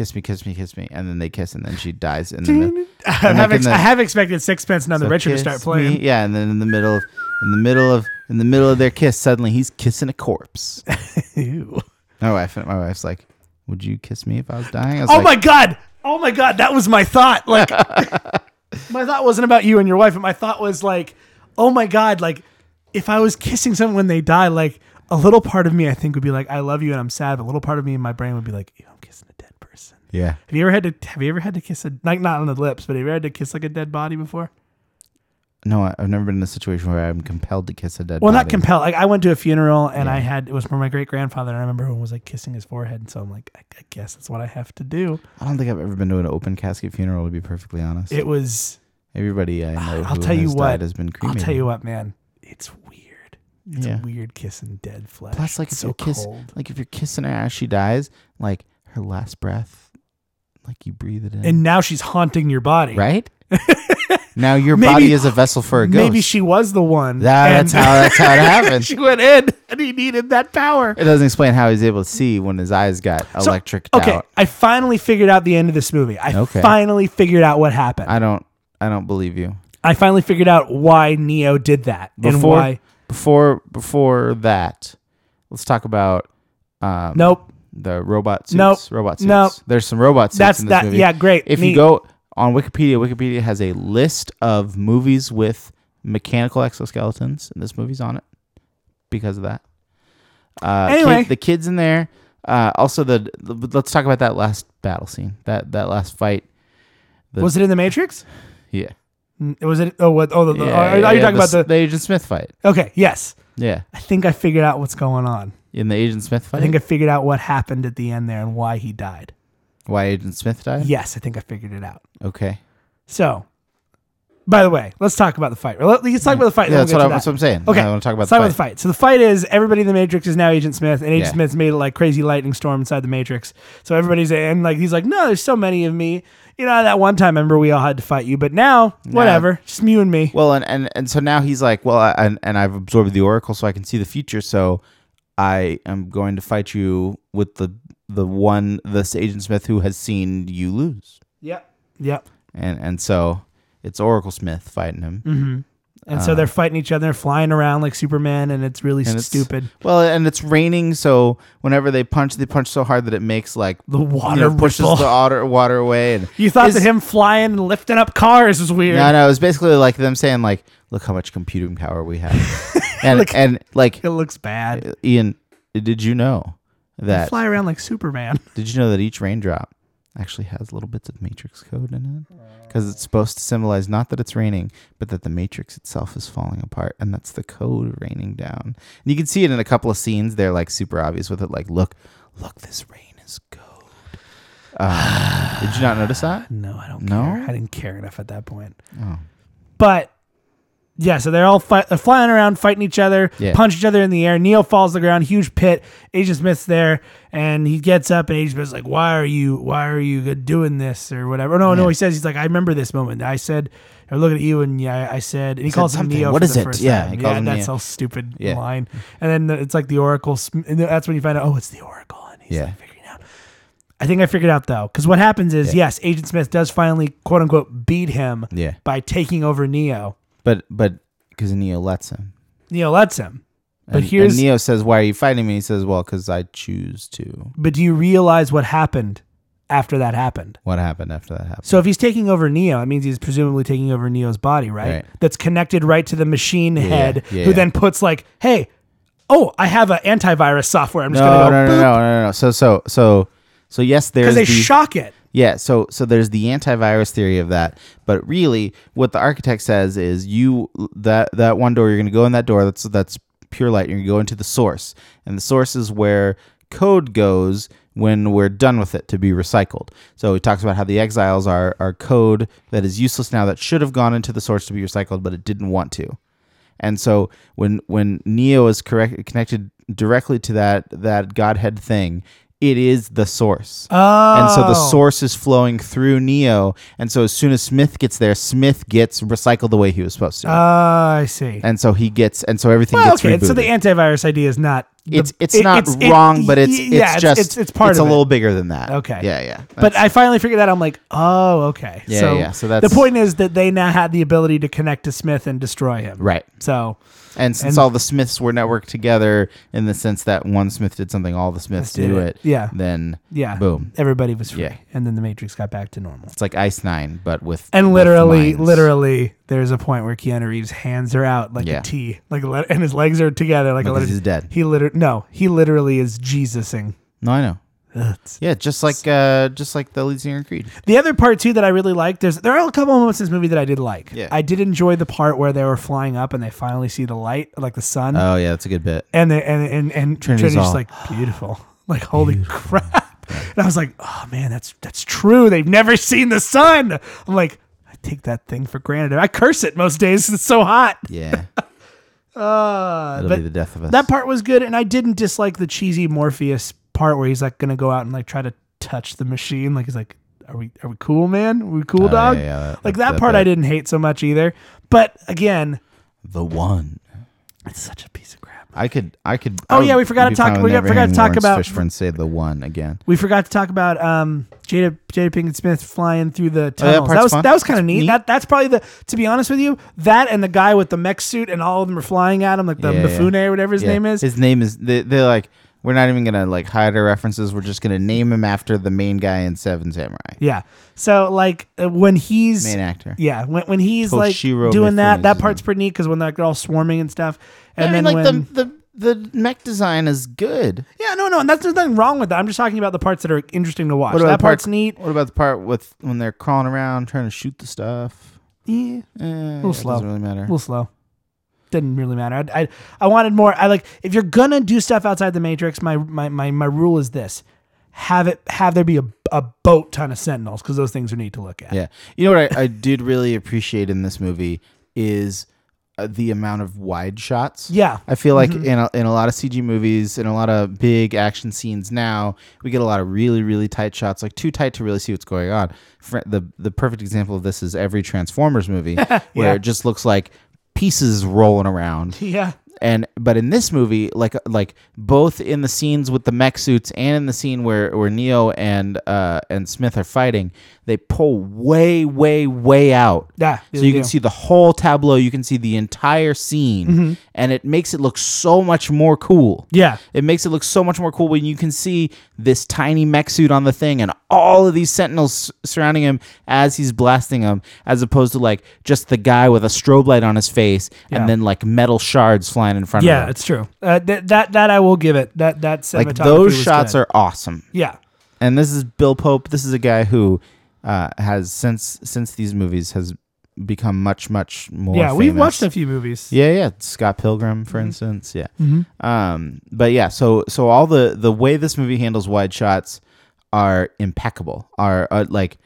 and then they kiss, and then she dies. And then I have expected Sixpence None the Richer to start playing. Yeah, and then in the middle of their kiss, suddenly he's kissing a corpse. Ew. My wife's like, "Would you kiss me if I was dying?" I was Oh my god, that was my thought. Like, my thought wasn't about you and your wife, but my thought was like, oh my god, like if I was kissing someone when they die, like. A little part of me, I think, would be like, "I love you," and I'm sad. But a little part of me in my brain would be like, "I'm kissing a dead person." Yeah. Have you ever had to kiss like not on the lips, but have you ever had to kiss like a dead body before? No, I've never been in a situation where I'm compelled to kiss a dead body. Well, not compelled. Like I went to a funeral and it was for my great grandfather, and I remember everyone was like kissing his forehead, and so I'm like, I guess that's what I have to do. I don't think I've ever been to an open casket funeral, to be perfectly honest. It was. Everybody I know I'll who tell you has what. died has been cremated. I'll tell you what, man. It's weird. It's Yeah. weird kissing dead flesh. Plus, like It's if you're kissing her as she dies, like her last breath, like you breathe it in, and now she's haunting your body, right? Now your Maybe- body is a vessel for a ghost. Maybe she was the one. That's how it happened. She went in, and he needed that power. It doesn't explain how he's able to see when his eyes got electric Okay, out. I finally figured out the end of this movie. I finally figured out what happened. I don't believe you. I finally figured out why Neo did that and why. Before that, let's talk about Nope. the robot suits. Nope. Robot suits. Nope. There's some robot suits in this movie. Yeah, great. If Neat. you go on Wikipedia has a list of movies with mechanical exoskeletons, and this movie's on it because of that. Anyway. The kids in there. Also, let's talk about that last battle scene. That last fight. Was it in the Matrix? Yeah. Was it? Oh, what? Oh, are you talking about the Agent Smith fight? Okay, yes. Yeah. I think I figured out what's going on. In the Agent Smith fight? I think I figured out what happened at the end there and why he died. Why Agent Smith died? Yes, I think I figured it out. Okay. So, by the way, let's talk about the fight. Let's talk about the fight. Yeah, then that's we'll get to what I'm saying. Okay. I want to talk about Let's talk about the fight. So the fight is everybody in the Matrix is now Agent Smith, and Agent Smith's made a like crazy lightning storm inside the Matrix. So everybody's and like he's like, no, there's so many of me. You know, that one time, remember we all had to fight you, but now whatever, just you and me. Well, and so now he's like, well, and I've absorbed the Oracle, so I can see the future. So I am going to fight you with this Agent Smith who has seen you lose. Yep. And so it's Oracle Smith fighting him. Mm-hmm. And so they're fighting each other, flying around like Superman, and it's really stupid. Well, and it's raining, so whenever they punch so hard that it makes like the water pushes ripple. the water away. And you thought that him flying and lifting up cars was weird. No, it was basically like them saying like, "Look how much computing power we have," and like it looks bad. Ian, did you know that you fly around like Superman? Did you know that each raindrop actually has little bits of Matrix code in it? Because it's supposed to symbolize not that it's raining, but that the Matrix itself is falling apart, and that's the code raining down. And you can see it in a couple of scenes. They're like super obvious with it. Like, look, this rain is code. Did you not notice that? No, I don't care. I didn't care enough at that point. Oh. But yeah, so they're all flying around, fighting each other, punch each other in the air. Neo falls to the ground, huge pit. Agent Smith's there, and he gets up, and Agent Smith's like, "Why are you doing this or whatever?" No, he says, he's like, "I remember this moment. I said, I'm looking at you, and I said," and he calls him Neo. What for is the it? First Yeah, time. he calls him that's Neo. a stupid line. And then it's like the Oracle, and that's when you find out, oh, it's the Oracle, and he's like figuring out. I think I figured out though, because what happens is, yes, Agent Smith does finally, quote unquote, beat him by taking over Neo. But because Neo lets him. Neo lets him. But and Neo says, "Why are you fighting me?" He says, "Well, because I choose to." But do you realize what happened after that happened? What happened after that happened? So if he's taking over Neo, it means he's presumably taking over Neo's body, right? That's connected right to the machine head, who then puts like, "Hey, I have an antivirus software. I'm just gonna go." No. So yes, there's because they shock it. Yeah, so there's the antivirus theory of that, but really, what the architect says is that one door, you're going to go in that door. That's pure light. You're going to go into the source, and the source is where code goes when we're done with it to be recycled. So he talks about how the exiles are code that is useless now that should have gone into the source to be recycled, but it didn't want to. And so when Neo is connected directly to that Godhead thing, it is the source. And so the source is flowing through Neo. And so as soon as Smith gets there, Smith gets recycled the way he was supposed to. I see. And so everything gets rebooted. So the antivirus idea is not... It's not wrong, but it's part of it. It's a little bigger than that. Okay. Yeah. But I finally figured out, I'm like, okay. Yeah. So that's... The point is that they now had the ability to connect to Smith and destroy him. Right. So... And since all the Smiths were networked together in the sense that one Smith did something, all the Smiths do it. Yeah. Then boom. Everybody was free. Yeah. And then the Matrix got back to normal. It's like Ice 9, but with literally, there's a point where Keanu Reeves' hands are out like a T, and his legs are together like a letter. He's dead. He literally is Jesusing. No, I know. Yeah, just like the lead singer of Creed. The other part too that I really liked, there are a couple of moments in this movie that I did like. Yeah. I did enjoy the part where they were flying up and they finally see the light, like the sun. Oh yeah, that's a good bit. And Trinity's just like beautiful, like holy crap. And I was like, oh man, that's true. They've never seen the sun. I'm like, I take that thing for granted. I curse it most days. It's so hot. Yeah. It'll be the death of us. That part was good, and I didn't dislike the cheesy Morpheus part where he's like gonna go out and like try to touch the machine. Like he's like, are we cool, man? Are we cool, dog? Yeah, that part I didn't hate so much either. But again, the one. It's such a piece of crap. I could. Oh, yeah, we forgot to talk- we forgot to talk about- Fishburne say the one again. We forgot to talk about Jada Pinkett Smith flying through the Oh, that tunnels. part's fun. That was kind of neat. Neat. That's probably to be honest with you, that and the guy with the mech suit and all of them are flying at him, like the Mifune or whatever his name is. His name is. They're like, we're not even gonna like hide our references. We're just gonna name him after the main guy in Seven Samurai. Yeah. So like when he's Main actor. Yeah, when he's Toshiro like doing Mifune that is part's pretty neat because when they're all swarming and stuff, and I mean, then like when the mech design is good. yeah, no, and there's nothing wrong with that. I'm just talking about the parts that are interesting to watch. What about That the part- part's neat. What about the part with when they're crawling around trying to shoot the stuff? Yeah, A little slow. Doesn't really matter. a little slow. Didn't really matter. I wanted more. I like if you're gonna do stuff outside the Matrix. My rule is this: have there be a boat ton of Sentinels because those things are neat to look at. Yeah. You know what I did really appreciate in this movie is the amount of wide shots. Yeah. I feel like in a lot of CG movies, in a lot of big action scenes now, we get a lot of really, really tight shots, like too tight to really see what's going on. The perfect example of this is every Transformers movie where it just looks like pieces rolling around. Yeah. But in this movie, like both in the scenes with the mech suits and in the scene where Neo and Smith are fighting, they pull way out. Yeah. So you can see the whole tableau, you can see the entire scene, and it makes it look so much more cool. Yeah. It makes it look so much more cool when you can see this tiny mech suit on the thing and all of these sentinels surrounding him as he's blasting them, as opposed to like just the guy with a strobe light on his face and then like metal shards flying in front of him. Yeah, it's true. That I will give it. That cinematography Like those was shots good. are awesome. Yeah. And this is Bill Pope. This is a guy who has since these movies has become much more Yeah, we've famous. watched a few movies. Yeah. Scott Pilgrim, for instance. Yeah. But yeah, so all the way this movie handles wide shots are impeccable. Are like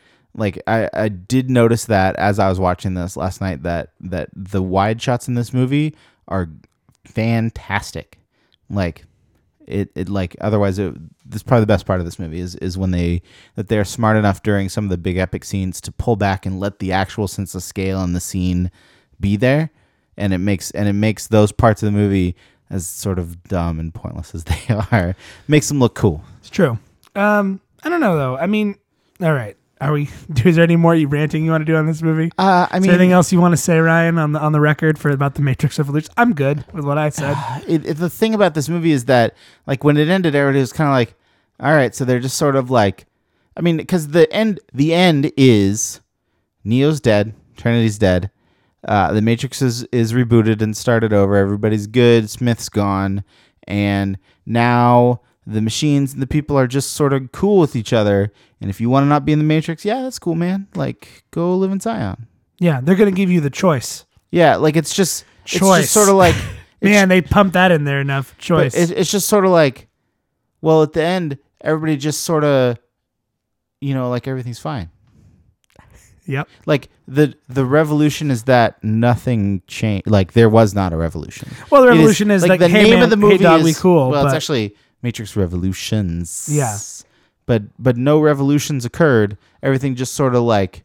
I did notice that as I was watching this last night that the wide shots in this movie are fantastic. Like it like otherwise this is probably the best part of this movie is when they're smart enough during some of the big epic scenes to pull back and let the actual sense of scale in the scene be there, and it makes those parts of the movie, as sort of dumb and pointless as they are, makes them look cool. It's true. I don't know though. I mean, all right. Is there any more ranting you want to do on this movie? Is there anything else you want to say, Ryan, on the record about the Matrix Revolution? I'm good with what I said. The thing about this movie is that, like, when it ended, everybody was kind of like, all right, so they're just sort of like, I mean, because the end is Neo's dead, Trinity's dead, the Matrix is rebooted and started over, everybody's good, Smith's gone, and now the machines and the people are just sort of cool with each other. And if you want to not be in the Matrix, yeah, that's cool, man. Like, go live in Zion. Yeah, they're going to give you the choice. Yeah, like it's just Choice. sort of like, Man, they pumped that in there enough. Choice. it's just sort of like, well, at the end, everybody just sort of, like everything's fine. Yep. Like the revolution is that nothing changed. Like there was not a revolution. Well, the revolution is like, the hey, name man, of the movie hey, dog, is we cool. Well, but it's actually Matrix Revolutions. Yeah. But no revolutions occurred. Everything just sort of like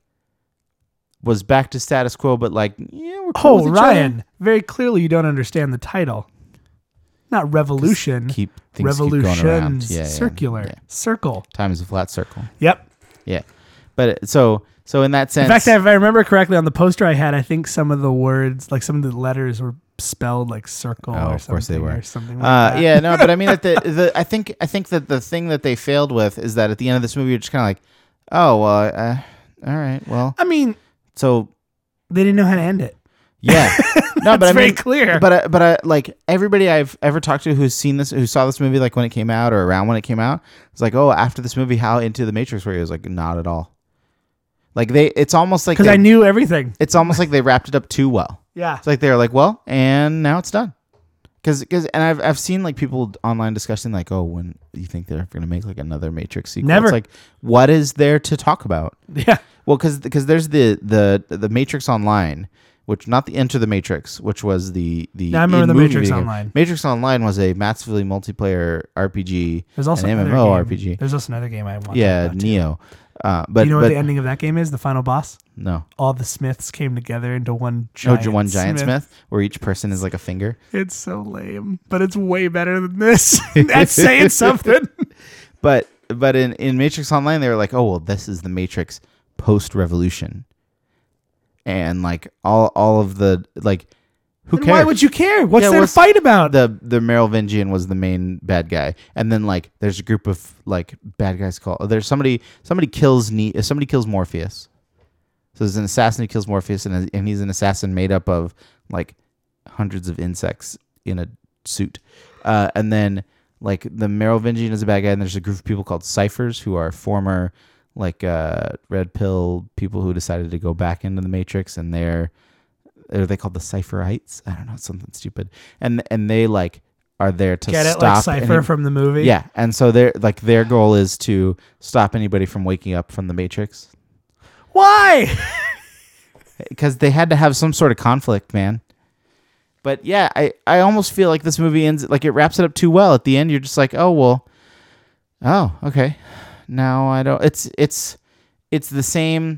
was back to status quo. But like, yeah, we're cool with each Ryan, other. very clearly you don't understand the title. Not revolution. Things keep going around. Revolutions. Yeah, Circular. yeah. Circle. Time is a flat circle. Yep. Yeah. But so in that sense, In fact, if I remember correctly, on the poster I had, I think some of the words, like some of the letters, were spelled like circle. Oh, or of something, course they were. or something like that. Yeah, no, but I mean, I think that the thing that they failed with is that at the end of this movie, you're just kind of like, oh well, all right, well, I mean, so they didn't know how to end it. yeah, no, but It's I very mean, clear. But I like everybody I've ever talked to who saw this movie like when it came out or around when it came out, was like, oh, after this movie, how into the Matrix were you? I was like, not at all. Like it's almost like Because I knew everything. It's almost like they wrapped it up too well. Yeah. It's like they were like, well, and now it's done. Because I've seen like people online discussing like, oh, when you think they're going to make like another Matrix sequel? Never. It's like, what is there to talk about? Yeah. Well, because there's the Matrix Online, which not the Enter the Matrix, which was the I remember the in-movie Matrix video game. Online. Matrix Online was a massively multiplayer RPG, There's also an another MMO game. RPG. There's also another game I want. Yeah, to talk about, too. Neo. But you know what but the ending of that game is? The final boss? no, All the Smiths came together into one giant one giant Smith, where each person is like a finger. It's so lame, but it's way better than this. That's saying something. But in Matrix Online, they were like, oh well, this is the Matrix post-revolution, and like all of the like, who Then cares? why would you care? What's there to fight about? The Merovingian was the main bad guy, and then like there's a group of like bad guys called. There's somebody kills Morpheus. So there's an assassin who kills Morpheus, and he's an assassin made up of like hundreds of insects in a suit, and then like the Merovingian is a bad guy, and there's a group of people called Ciphers who are former like red pill people who decided to go back into the Matrix, and are they called the Cypherites? I don't know, something stupid. And they like are there to Get it? stop Like Cypher from the movie? Yeah, and so their goal is to stop anybody from waking up from the Matrix. Why? Because they had to have some sort of conflict, man. But yeah, I almost feel like this movie ends like it wraps it up too well. At the end, you're just like, oh okay. Now I don't. It's the same.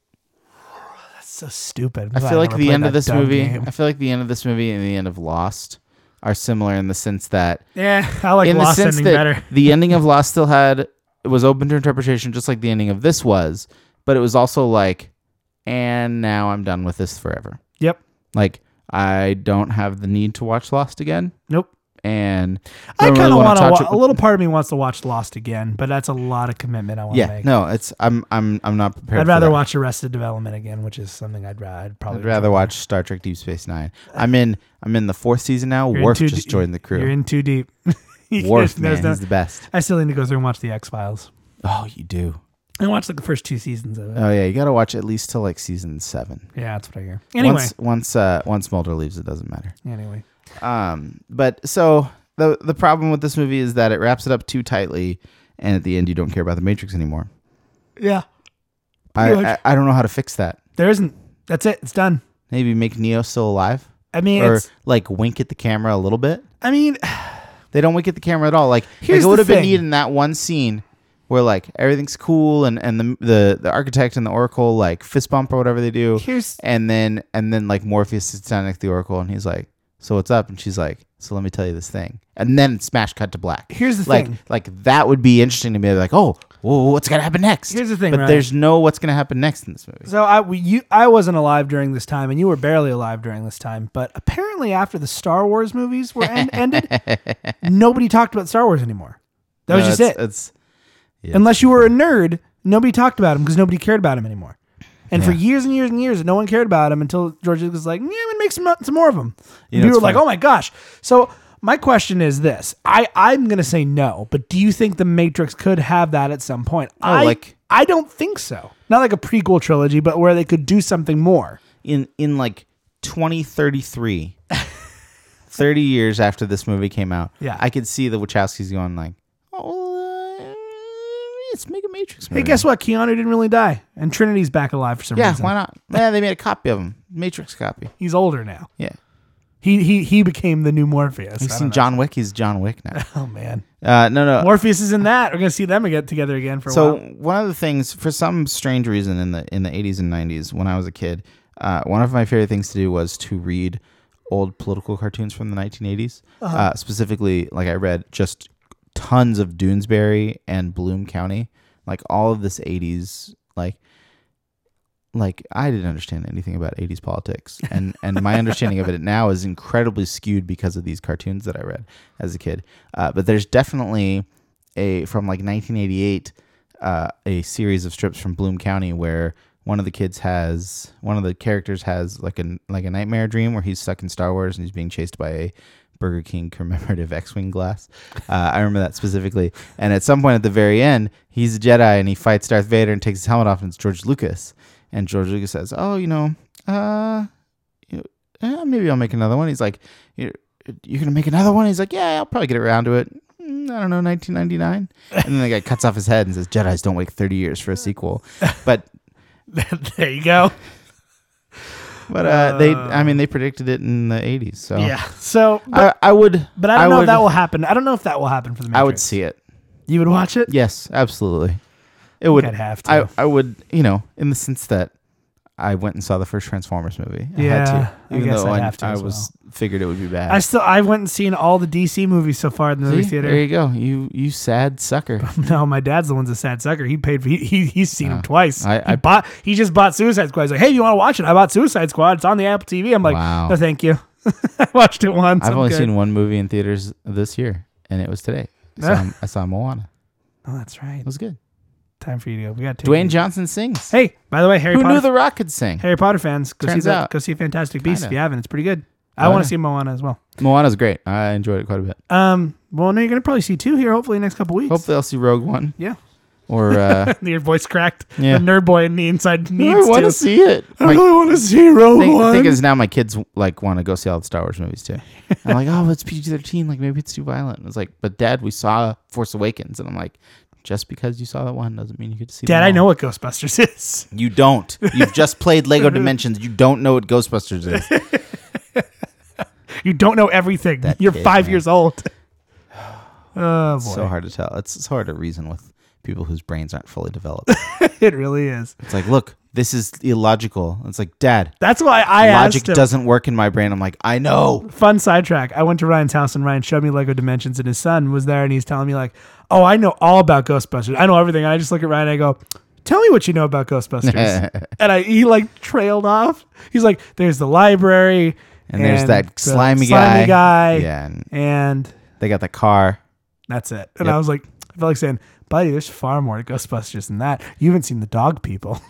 That's so stupid. I feel like the end of this movie. I feel like the end of this movie and the end of Lost are similar in the sense that I like Lost ending better. The ending of Lost it was open to interpretation, just like the ending of this was. But it was also like, and now I'm done with this forever. Yep. Like I don't have the need to watch Lost again. Nope. And I kind of want to watch. A little part of me wants to watch Lost again, but that's a lot of commitment I want to make. No, I'm not prepared. I'd rather watch Arrested Development again, which is something I'd rather watch Star Trek Deep Space Nine. I'm in the 4th season now. Worf just joined the crew. You're in too deep. Worf, man, he's the best. I still need to go through and watch the X-Files. Oh, you do. I watched like the first 2 seasons of it. Oh yeah, you got to watch at least till like season 7. Yeah, that's what I hear. Anyway, once Mulder leaves, it doesn't matter. Anyway, but so the problem with this movie is that it wraps it up too tightly, and at the end you don't care about the Matrix anymore. Yeah, I don't know how to fix that. There isn't. That's it. It's done. Maybe make Neo still alive. I mean, or like wink at the camera a little bit. I mean, they don't wink at the camera at all. Like it would have been neat in that one scene where like everything's cool and the architect and the Oracle like fist bump or whatever they do. And then like Morpheus sits down next to the Oracle and he's like, "So what's up?" And she's like, "So let me tell you this thing." And then smash cut to black. Here's the thing. Like that would be interesting to me. Like, oh, whoa, what's gonna happen next? Here's the thing. But there's no what's gonna happen next in this movie. So I wasn't alive during this time, and you were barely alive during this time. But apparently, after the Star Wars movies were ended, nobody talked about Star Wars anymore. That was just it. Unless you were a nerd, nobody talked about him because nobody cared about him anymore. And for years and years and years, no one cared about him until George Lucas was like, "Yeah, I'm gonna make some more of them." And people were like, "Oh my gosh!" So my question is this: I'm gonna say no, but do you think the Matrix could have that at some point? I don't think so. Not like a prequel trilogy, but where they could do something more. In like 2033, 30 years after this movie came out, I could see the Wachowskis going like, let's make a Matrix movie. Hey, guess what? Keanu didn't really die, and Trinity's back alive for some reason. Yeah, why not? Yeah, they made a copy of him, Matrix copy. He's older now. Yeah, he became the new Morpheus. You've seen John Wick. He's John Wick now. Oh man, no. Morpheus is in that. We're gonna see them get together again for a while. So one of the things, for some strange reason, in the 80s and 90s, when I was a kid, one of my favorite things to do was to read old political cartoons from the 1980s. Specifically, like I read just tons of Doonesbury and Bloom County, like all of this 80s, like I didn't understand anything about 80s politics, and my understanding of it now is incredibly skewed because of these cartoons that I read as a kid. But there's definitely from like 1988 a series of strips from Bloom County where one of the characters has like a nightmare dream where he's stuck in Star Wars and he's being chased by a Burger King commemorative X-Wing glass. I remember that specifically. And at some point at the very end, he's a Jedi and he fights Darth Vader and takes his helmet off, and it's George Lucas. And George Lucas says, "Oh, maybe I'll make another one." He's like, "You're gonna make another one?" He's like, "Yeah, I'll probably get around to it. I don't know, 1999." And then the guy cuts off his head and says, "Jedis don't wait 30 years for a sequel." But there you go. But they predicted it in the 80s. So yeah. So I would, but I don't know if that will happen. I don't know if that will happen for the Matrix. I would see it. You would watch it? Yes, absolutely. It would. I'd have to. I would, in the sense that I went and saw the first Transformers movie. I Yeah, had to, I even guess though I'd have to I as was figured it would be bad. I went and seen all the DC movies so far in the movie See? theater. There you go. You sad sucker. No, my dad's the one's a sad sucker. He paid for he's seen them twice. I He just bought Suicide Squad. He's like, hey, you want to watch it? I bought Suicide Squad. It's on the Apple TV. I'm like, Wow. no, thank you. I watched it once. I've I'm only good. seen one movie in theaters this year, and it was today. I saw Moana. Oh, that's right. It was good. Time for you to go. We got Dwayne Johnson sings. Hey, by the way, Who knew The Rock could sing? Harry Potter fans, Turns out. go see Fantastic Beasts if Kinda. you haven't. It's pretty good. I Oh, want yeah. to see Moana as well. Moana's great. I enjoyed it quite a bit. Well, no, you're gonna probably see 2 here. Hopefully, in the next couple weeks. Hopefully, I'll see Rogue One. Yeah. Or Your voice cracked. Yeah. The nerd boy in the inside I needs want to. to see it. I really want to see Rogue The One. thing is, now my kids want to go see all the Star Wars movies too. I'm like, oh, it's PG-13. Like maybe it's too violent. And it's like, but Dad, we saw Force Awakens, and I'm like, just because you saw that one doesn't mean you get to see. Dad, them all. I know what Ghostbusters is. You don't. You've just played Lego Dimensions. You don't know what Ghostbusters is. You don't know everything. That You're kid, 5 man. years old. Oh boy, So hard to tell. It's hard to reason with people whose brains aren't fully developed. it really is. It's like, look, this is illogical. It's like, Dad, That's why I logic asked him. doesn't work in my brain. I'm like, I know. Fun sidetrack. I went to Ryan's house and Ryan showed me Lego Dimensions and his son was there and he's telling me like, oh, I know all about Ghostbusters. I know everything. And I just look at Ryan and I go, tell me what you know about Ghostbusters. And he like trailed off. He's like, there's the library. And there's that the slimy guy. Yeah, And they got the car. that's it. And Yep. I was like, I felt like saying, buddy, there's far more to Ghostbusters than that. You haven't seen the dog people.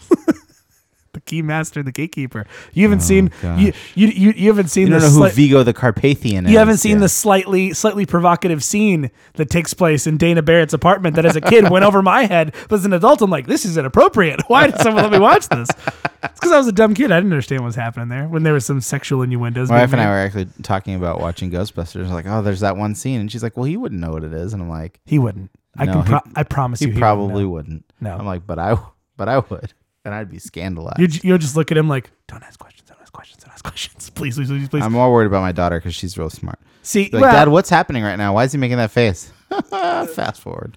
The Keymaster, the Gatekeeper. You haven't seen you, gosh. you haven't seen You don't the know who slight- Vigo the Carpathian is. You haven't seen Yeah. the slightly provocative scene that takes place in Dana Barrett's apartment that as a kid went over my head, but as an adult, I'm like, this is inappropriate. Why did someone let me watch this? It's because I was a dumb kid. I didn't understand what was happening there when there was some sexual innuendos. My being wife and I made. were actually talking about watching Ghostbusters. Like, oh, there's that one scene. And she's like, well, he wouldn't know what it is. And I'm like, He wouldn't. No, I promise he you, probably wouldn't know. wouldn't. No. I'm like, but I would. And I'd be scandalized. You'll just look at him like, don't ask questions, don't ask questions, don't ask questions. Please, please, please, please. I'm more worried about my daughter because she's real smart. See, Be like, well, Dad, what's happening right now? Why is he making that face? Fast forward.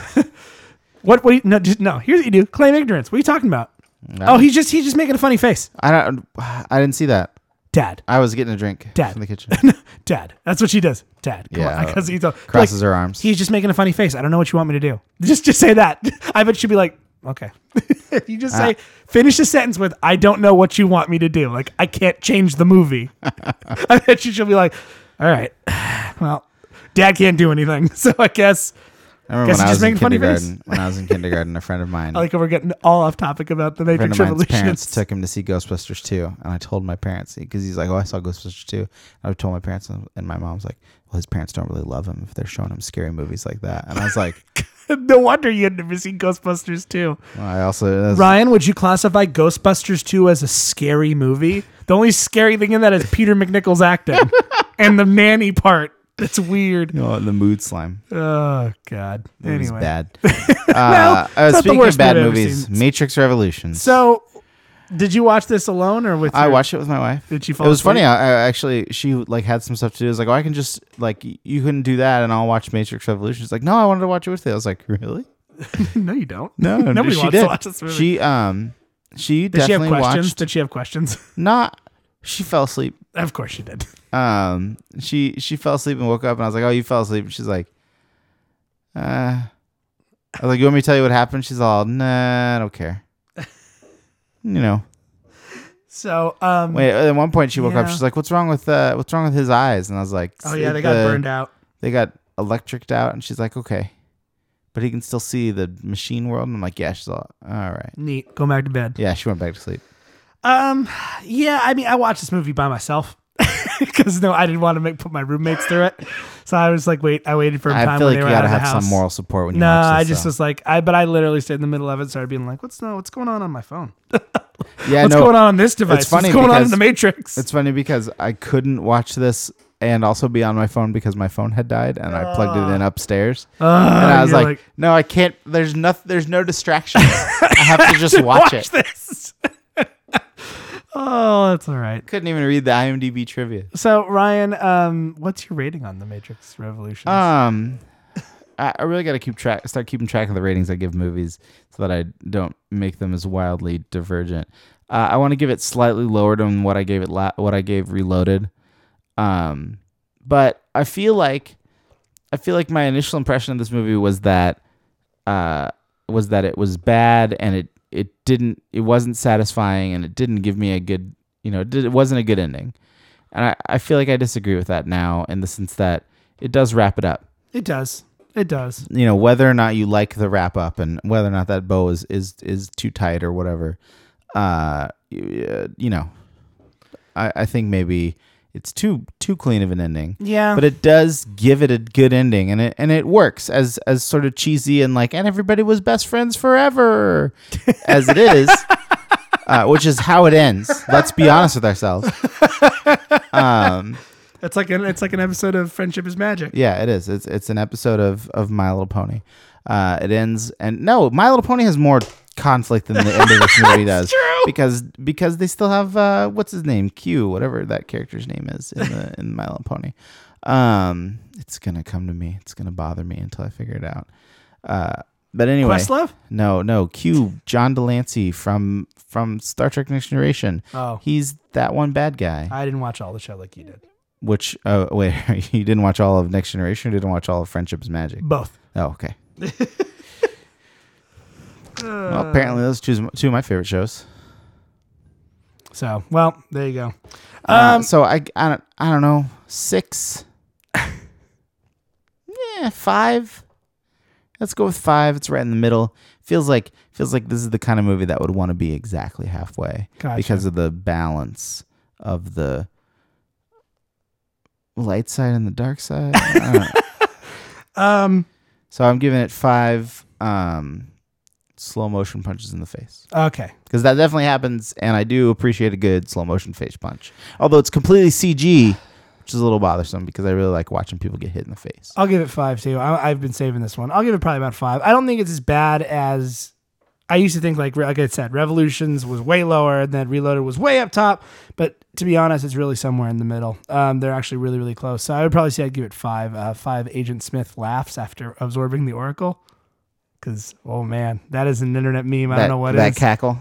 what do you, no, here's what you do. Claim ignorance. What are you talking about? No. Oh, he's just making a funny face. I didn't see that. Dad. I was getting a drink Dad. from the kitchen. Dad. That's what she does. Dad. Come Yeah. on. Because he's Crosses her arms. He's just making a funny face. I don't know what you want me to do. Just say that. I bet she'd be like, okay. You just say, finish the sentence with, I don't know what you want me to do. Like, I can't change the movie. I bet she'll be like, all right. Well, Dad can't do anything. So I guess I remember Guess when he's I was just in making a funny face. kindergarten. When I was in kindergarten, a friend of mine, I like how we're getting all off topic about the a friend Matrix of mine's parents Revolutions. took him to see Ghostbusters 2. And I told my parents, because he's like, oh, I saw Ghostbusters 2. And I told my parents, and my mom's like, well, his parents don't really love him if they're showing him scary movies like that. And I was like, No wonder you had never seen Ghostbusters 2. well, I also, Ryan, would you classify Ghostbusters 2 as a scary movie? The only scary thing in that is Peter McNichol's acting and the nanny part. That's weird. the mood slime. Oh, God. It was Anyway. bad. it's not the Speaking of worst bad movie I've ever movies, seen. Matrix Revolutions. So, did you watch this alone or with I your- watched it with my wife. Did she It fall was funny. asleep? I actually, she like had some stuff to do. I was like, oh, I can just like, you couldn't do that, and I'll watch Matrix Revolutions. She's like, no, I wanted to watch it with you. I was like, really? No, you don't. No, Nobody she wants did. to watch this movie. She Did she have definitely questions? watched. Did she have questions? Not. She fell asleep. Of course she did. She fell asleep and woke up, and I was like, oh, you fell asleep. And she's like, I was like, you want me to tell you what happened? She's all, nah, I don't care. So, Wait, at one point she woke up. Yeah. She's like, what's wrong with his eyes? And I was like, oh yeah, they got burned out. They got electricked out. And she's like, okay, but he can still see the machine world. And I'm like, yeah. She's all right. Neat. Go back to bed. Yeah, she went back to sleep. Yeah, I mean, I watched this movie by myself because I didn't want to put my roommates through it. So I was like, I waited for a I time feel when like they you were out gotta of the have house. some moral support when you No, watch this. I just though. was like, but I literally stayed in the middle of it, started being like, what's going on my phone? yeah, What's no, going on this device? it's funny What's going on in because the Matrix? It's funny because I couldn't watch this and also be on my phone because my phone had died and I plugged it in upstairs. And I was you're like, no, I can't. There's no distractions. I have to just watch it. this. Oh, that's all right. Couldn't even read the IMDb trivia. So Ryan, what's your rating on the Matrix Revolutions? I really got to start keeping track of the ratings I give movies so that I don't make them as wildly divergent. I want to give it slightly lower than what I gave it what I gave Reloaded. But I feel like my initial impression of this movie was that it was bad and it wasn't satisfying and it didn't give me a good, it wasn't a good ending. And I feel like I disagree with that now in the sense that it does wrap it up. It does. Whether or not you like the wrap up and whether or not that bow is too tight or whatever, I think maybe it's too clean of an ending. Yeah. But it does give it a good ending, and it works as sort of cheesy and and everybody was best friends forever as it is, which is how it ends. Let's be honest with ourselves. It's like an episode of Friendship is Magic. Yeah, it is. It's an episode of My Little Pony. It ends, and no, My Little Pony has more conflict than the end of this movie does. True. Because they still have what's his name, Q, whatever that character's name is in My Little Pony. It's gonna come to me. It's gonna bother me until I figure it out. But anyway, Questlove? No, Q, John Delancey from Star Trek Next Generation. Oh, He's that one bad guy. I didn't watch all the show like you did. Which wait, you didn't watch all of Next Generation? Or didn't watch all of Friendship is Magic? Both. Oh, okay. Well, apparently those two of my favorite shows. So, well, there you go. So I don't know, 6. Yeah, 5. Let's go with 5. It's right in the middle. Feels like this is the kind of movie that would want to be exactly halfway. Gotcha. Because of the balance of the light side and the dark side. So I'm giving it 5 slow motion punches in the face. Okay. Because that definitely happens, and I do appreciate a good slow motion face punch. Although it's completely CG, which is a little bothersome because I really like watching people get hit in the face. I'll give it 5 too. I've been saving this one. I'll give it probably about 5. I don't think it's as bad as I used to think. Like I said, Revolutions was way lower, and then Reloaded was way up top. But to be honest, it's really somewhere in the middle. They're actually really, really close. So I would probably say I'd give it 5. 5 Agent Smith laughs after absorbing the Oracle. Because, oh man, that is an internet meme. I don't know what it is. That cackle.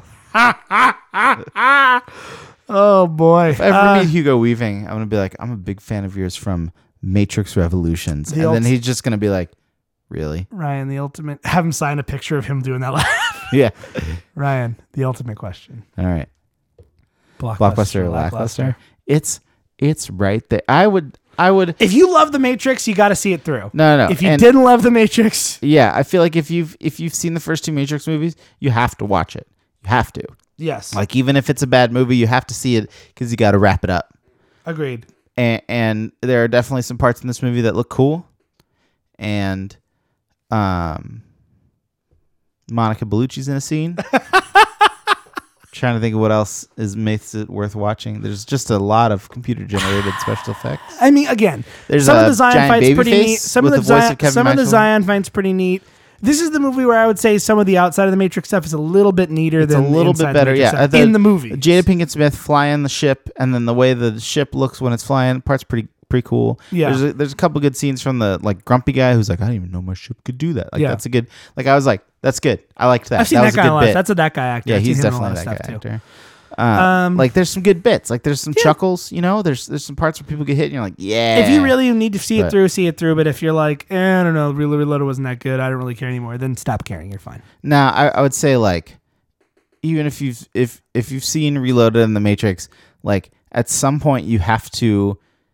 Oh boy. If I ever meet Hugo Weaving, I'm going to be like, I'm a big fan of yours from Matrix Revolutions. And then he's just going to be like, really? Ryan, the ultimate. Have him sign a picture of him doing that laugh. Yeah. Ryan, the ultimate question. All right. Blockbuster or lackluster? It's right there. I would. If you love The Matrix, you got to see it through. No. If you didn't love The Matrix, yeah, I feel like if you've seen the first 2 Matrix movies, you have to watch it. You have to. yes, Like even if it's a bad movie, you have to see it because you got to wrap it up. agreed. And there are definitely some parts in this movie that look cool, and Monica Bellucci's in a scene. Trying to think of what else makes it worth watching. There's just a lot of computer generated special effects. I mean, again, There's some of a the Zion giant fights baby pretty face neat. Some with of the the voice of Kevin Zion fights pretty neat. This is the movie where I would say some of the outside of the Matrix stuff is a little bit neater It's than a little the bit inside better, the Matrix yeah. stuff in the movie. Jada Pinkett Smith flying the ship, and then the way the ship looks when it's flying, part's pretty cool. Yeah. There's a couple good scenes from the grumpy guy who's like, I didn't even know my ship could do that. That's a good. I was like, that's good. I liked that. I've seen that that guy a was a lot. good bit. That's a that guy actor. Yeah, I've seen he's him in a lot definitely of that guy stuff, too. actor. There's some good bits. There's some chuckles. There's some parts where people get hit, and you're like, yeah. If you really need to see it through, see it through. But if you're like, I don't know, Reloaded wasn't that good, I don't really care anymore, then stop caring. You're fine. Nah, I would say even if you've seen Reloaded and The Matrix, at some point you have to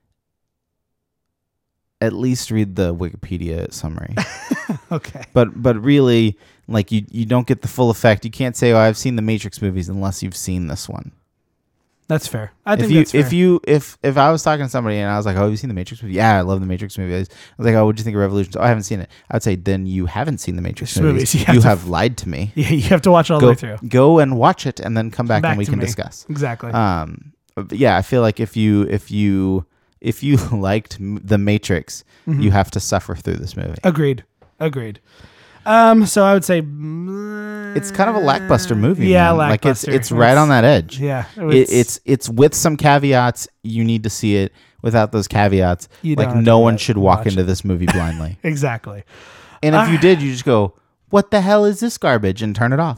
at least read the Wikipedia summary. Okay. But really, you don't get the full effect. You can't say, I've seen the Matrix movies unless you've seen this one. That's fair. I think that's fair. If I was talking to somebody and I was like, have you seen the Matrix movie? Yeah, I love the Matrix movie. I was like, what'd you think of Revolutions? I haven't seen it. I'd say, then you haven't seen the Matrix movies. You have lied to me. Yeah, you have to watch all the way through. Go and watch it and then come back and we can discuss. Exactly. Yeah, I feel like if you liked The Matrix, you have to suffer through this movie. Agreed. So I would say it's kind of a lackluster movie. Yeah, man. lackluster. It's right on that edge. Yeah, it's with some caveats. You need to see it. Without those caveats, no one should walk into this movie blindly. Exactly. And if you did, you just go, what the hell is this garbage? And turn it off.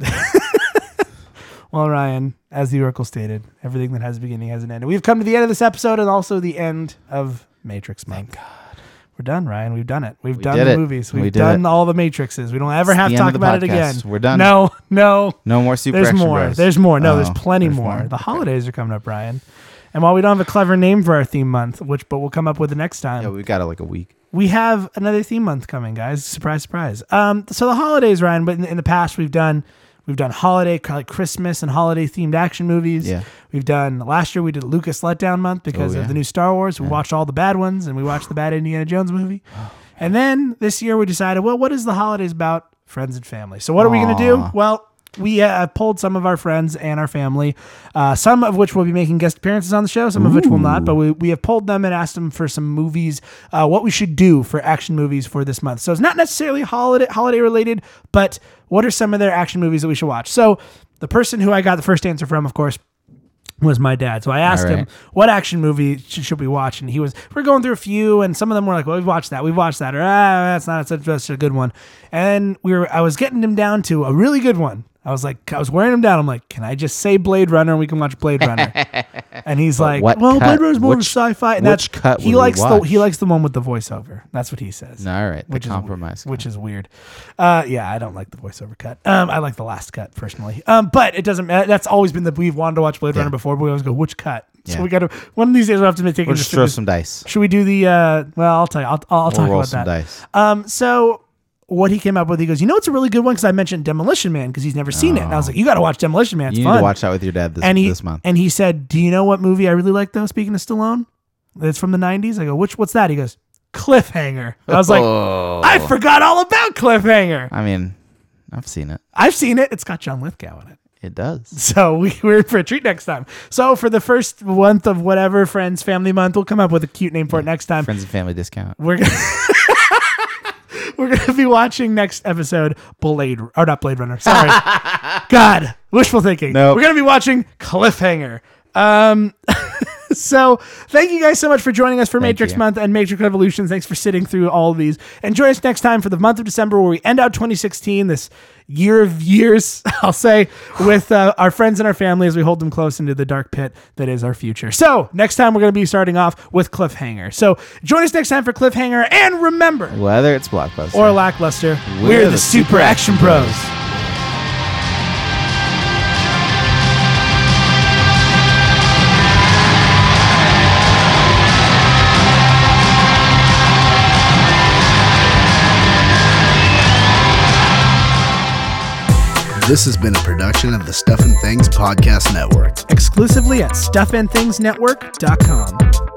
Well, Ryan, as the Oracle stated, everything that has a beginning has an end. And we've come to the end of this episode and also the end of Matrix Month. Thank God. We're done, Ryan. We've done it. We've done the movies. We've done all the Matrixes. We don't ever have to talk about it again. We're done. No. No more Super There's Action more. Bros. There's more. No, Oh, there's plenty there's more. more. The holidays are coming up, Ryan. And while we don't have a clever name for our theme month, but we'll come up with it next time. Yeah, we've got like a week. We have another theme month coming, guys. Surprise, surprise. So the holidays, Ryan, but in the past we've done holiday, like Christmas and holiday themed action movies. Yeah. We've done, last year we did Lucas Letdown Month because of the new Star Wars. We watched all the bad ones and we watched the bad Indiana Jones movie. And then this year we decided, well, what is the holidays about? Friends and family. So what are we going to do? Well, we pulled some of our friends and our family, some of which will be making guest appearances on the show, some of which will not, but we have polled them and asked them for some movies, what we should do for action movies for this month. So it's not necessarily holiday related, but what are some of their action movies that we should watch? So the person who I got the first answer from, of course, was my dad. So I asked him, what action movie should we watch? And we're going through a few, and some of them were like, well, we've watched that, or that's not such a good one. And I was getting him down to a really good one. I was wearing him down. I'm like, can I just say Blade Runner and we can watch Blade Runner? And he's like, well, Blade Runner's more of a sci-fi. And which cut he likes the one with the voiceover. That's what he says. All right, the compromise. Which is weird. Yeah, I don't like the voiceover cut. I like the last cut personally. But it doesn't matter. That's always been we've wanted to watch Blade Runner before, but we always go, which cut? So we got to, one of these days we'll have to take We'll just throw some dice. Should we do the, well, I'll tell you, I'll talk roll about some that. dice. So what he came up with, he goes, it's a really good one because I mentioned Demolition Man because he's never seen it. And I was like, you got to watch Demolition Man. It's You fun. need to watch that with your dad this month. And he said, do you know what movie I really like though? Speaking of Stallone, it's from the 90s. I go, what's that? He goes, Cliffhanger. I was like, I forgot all about Cliffhanger. I mean, I've seen it. I've seen it. It's got John Lithgow in it. It does. So we're in for a treat next time. So for the first month of whatever Friends Family Month, we'll come up with a cute name for it next time. Friends and Family discount. We're gonna be watching next episode not Blade Runner. Sorry, God, wishful thinking. Nope. We're gonna be watching Cliffhanger. So thank you guys so much for joining us for Matrix Month and Matrix Revolutions. Thanks for sitting through all of these. And join us next time for the month of December where we end out 2016, this year of years, I'll say, with our friends and our family as we hold them close into the dark pit that is our future. So next time we're going to be starting off with Cliffhanger. So join us next time for Cliffhanger. And remember, whether it's blockbuster or lackluster, we're the Super Action Bros. This has been a production of the Stuff and Things Podcast Network. Exclusively at stuffandthingsnetwork.com.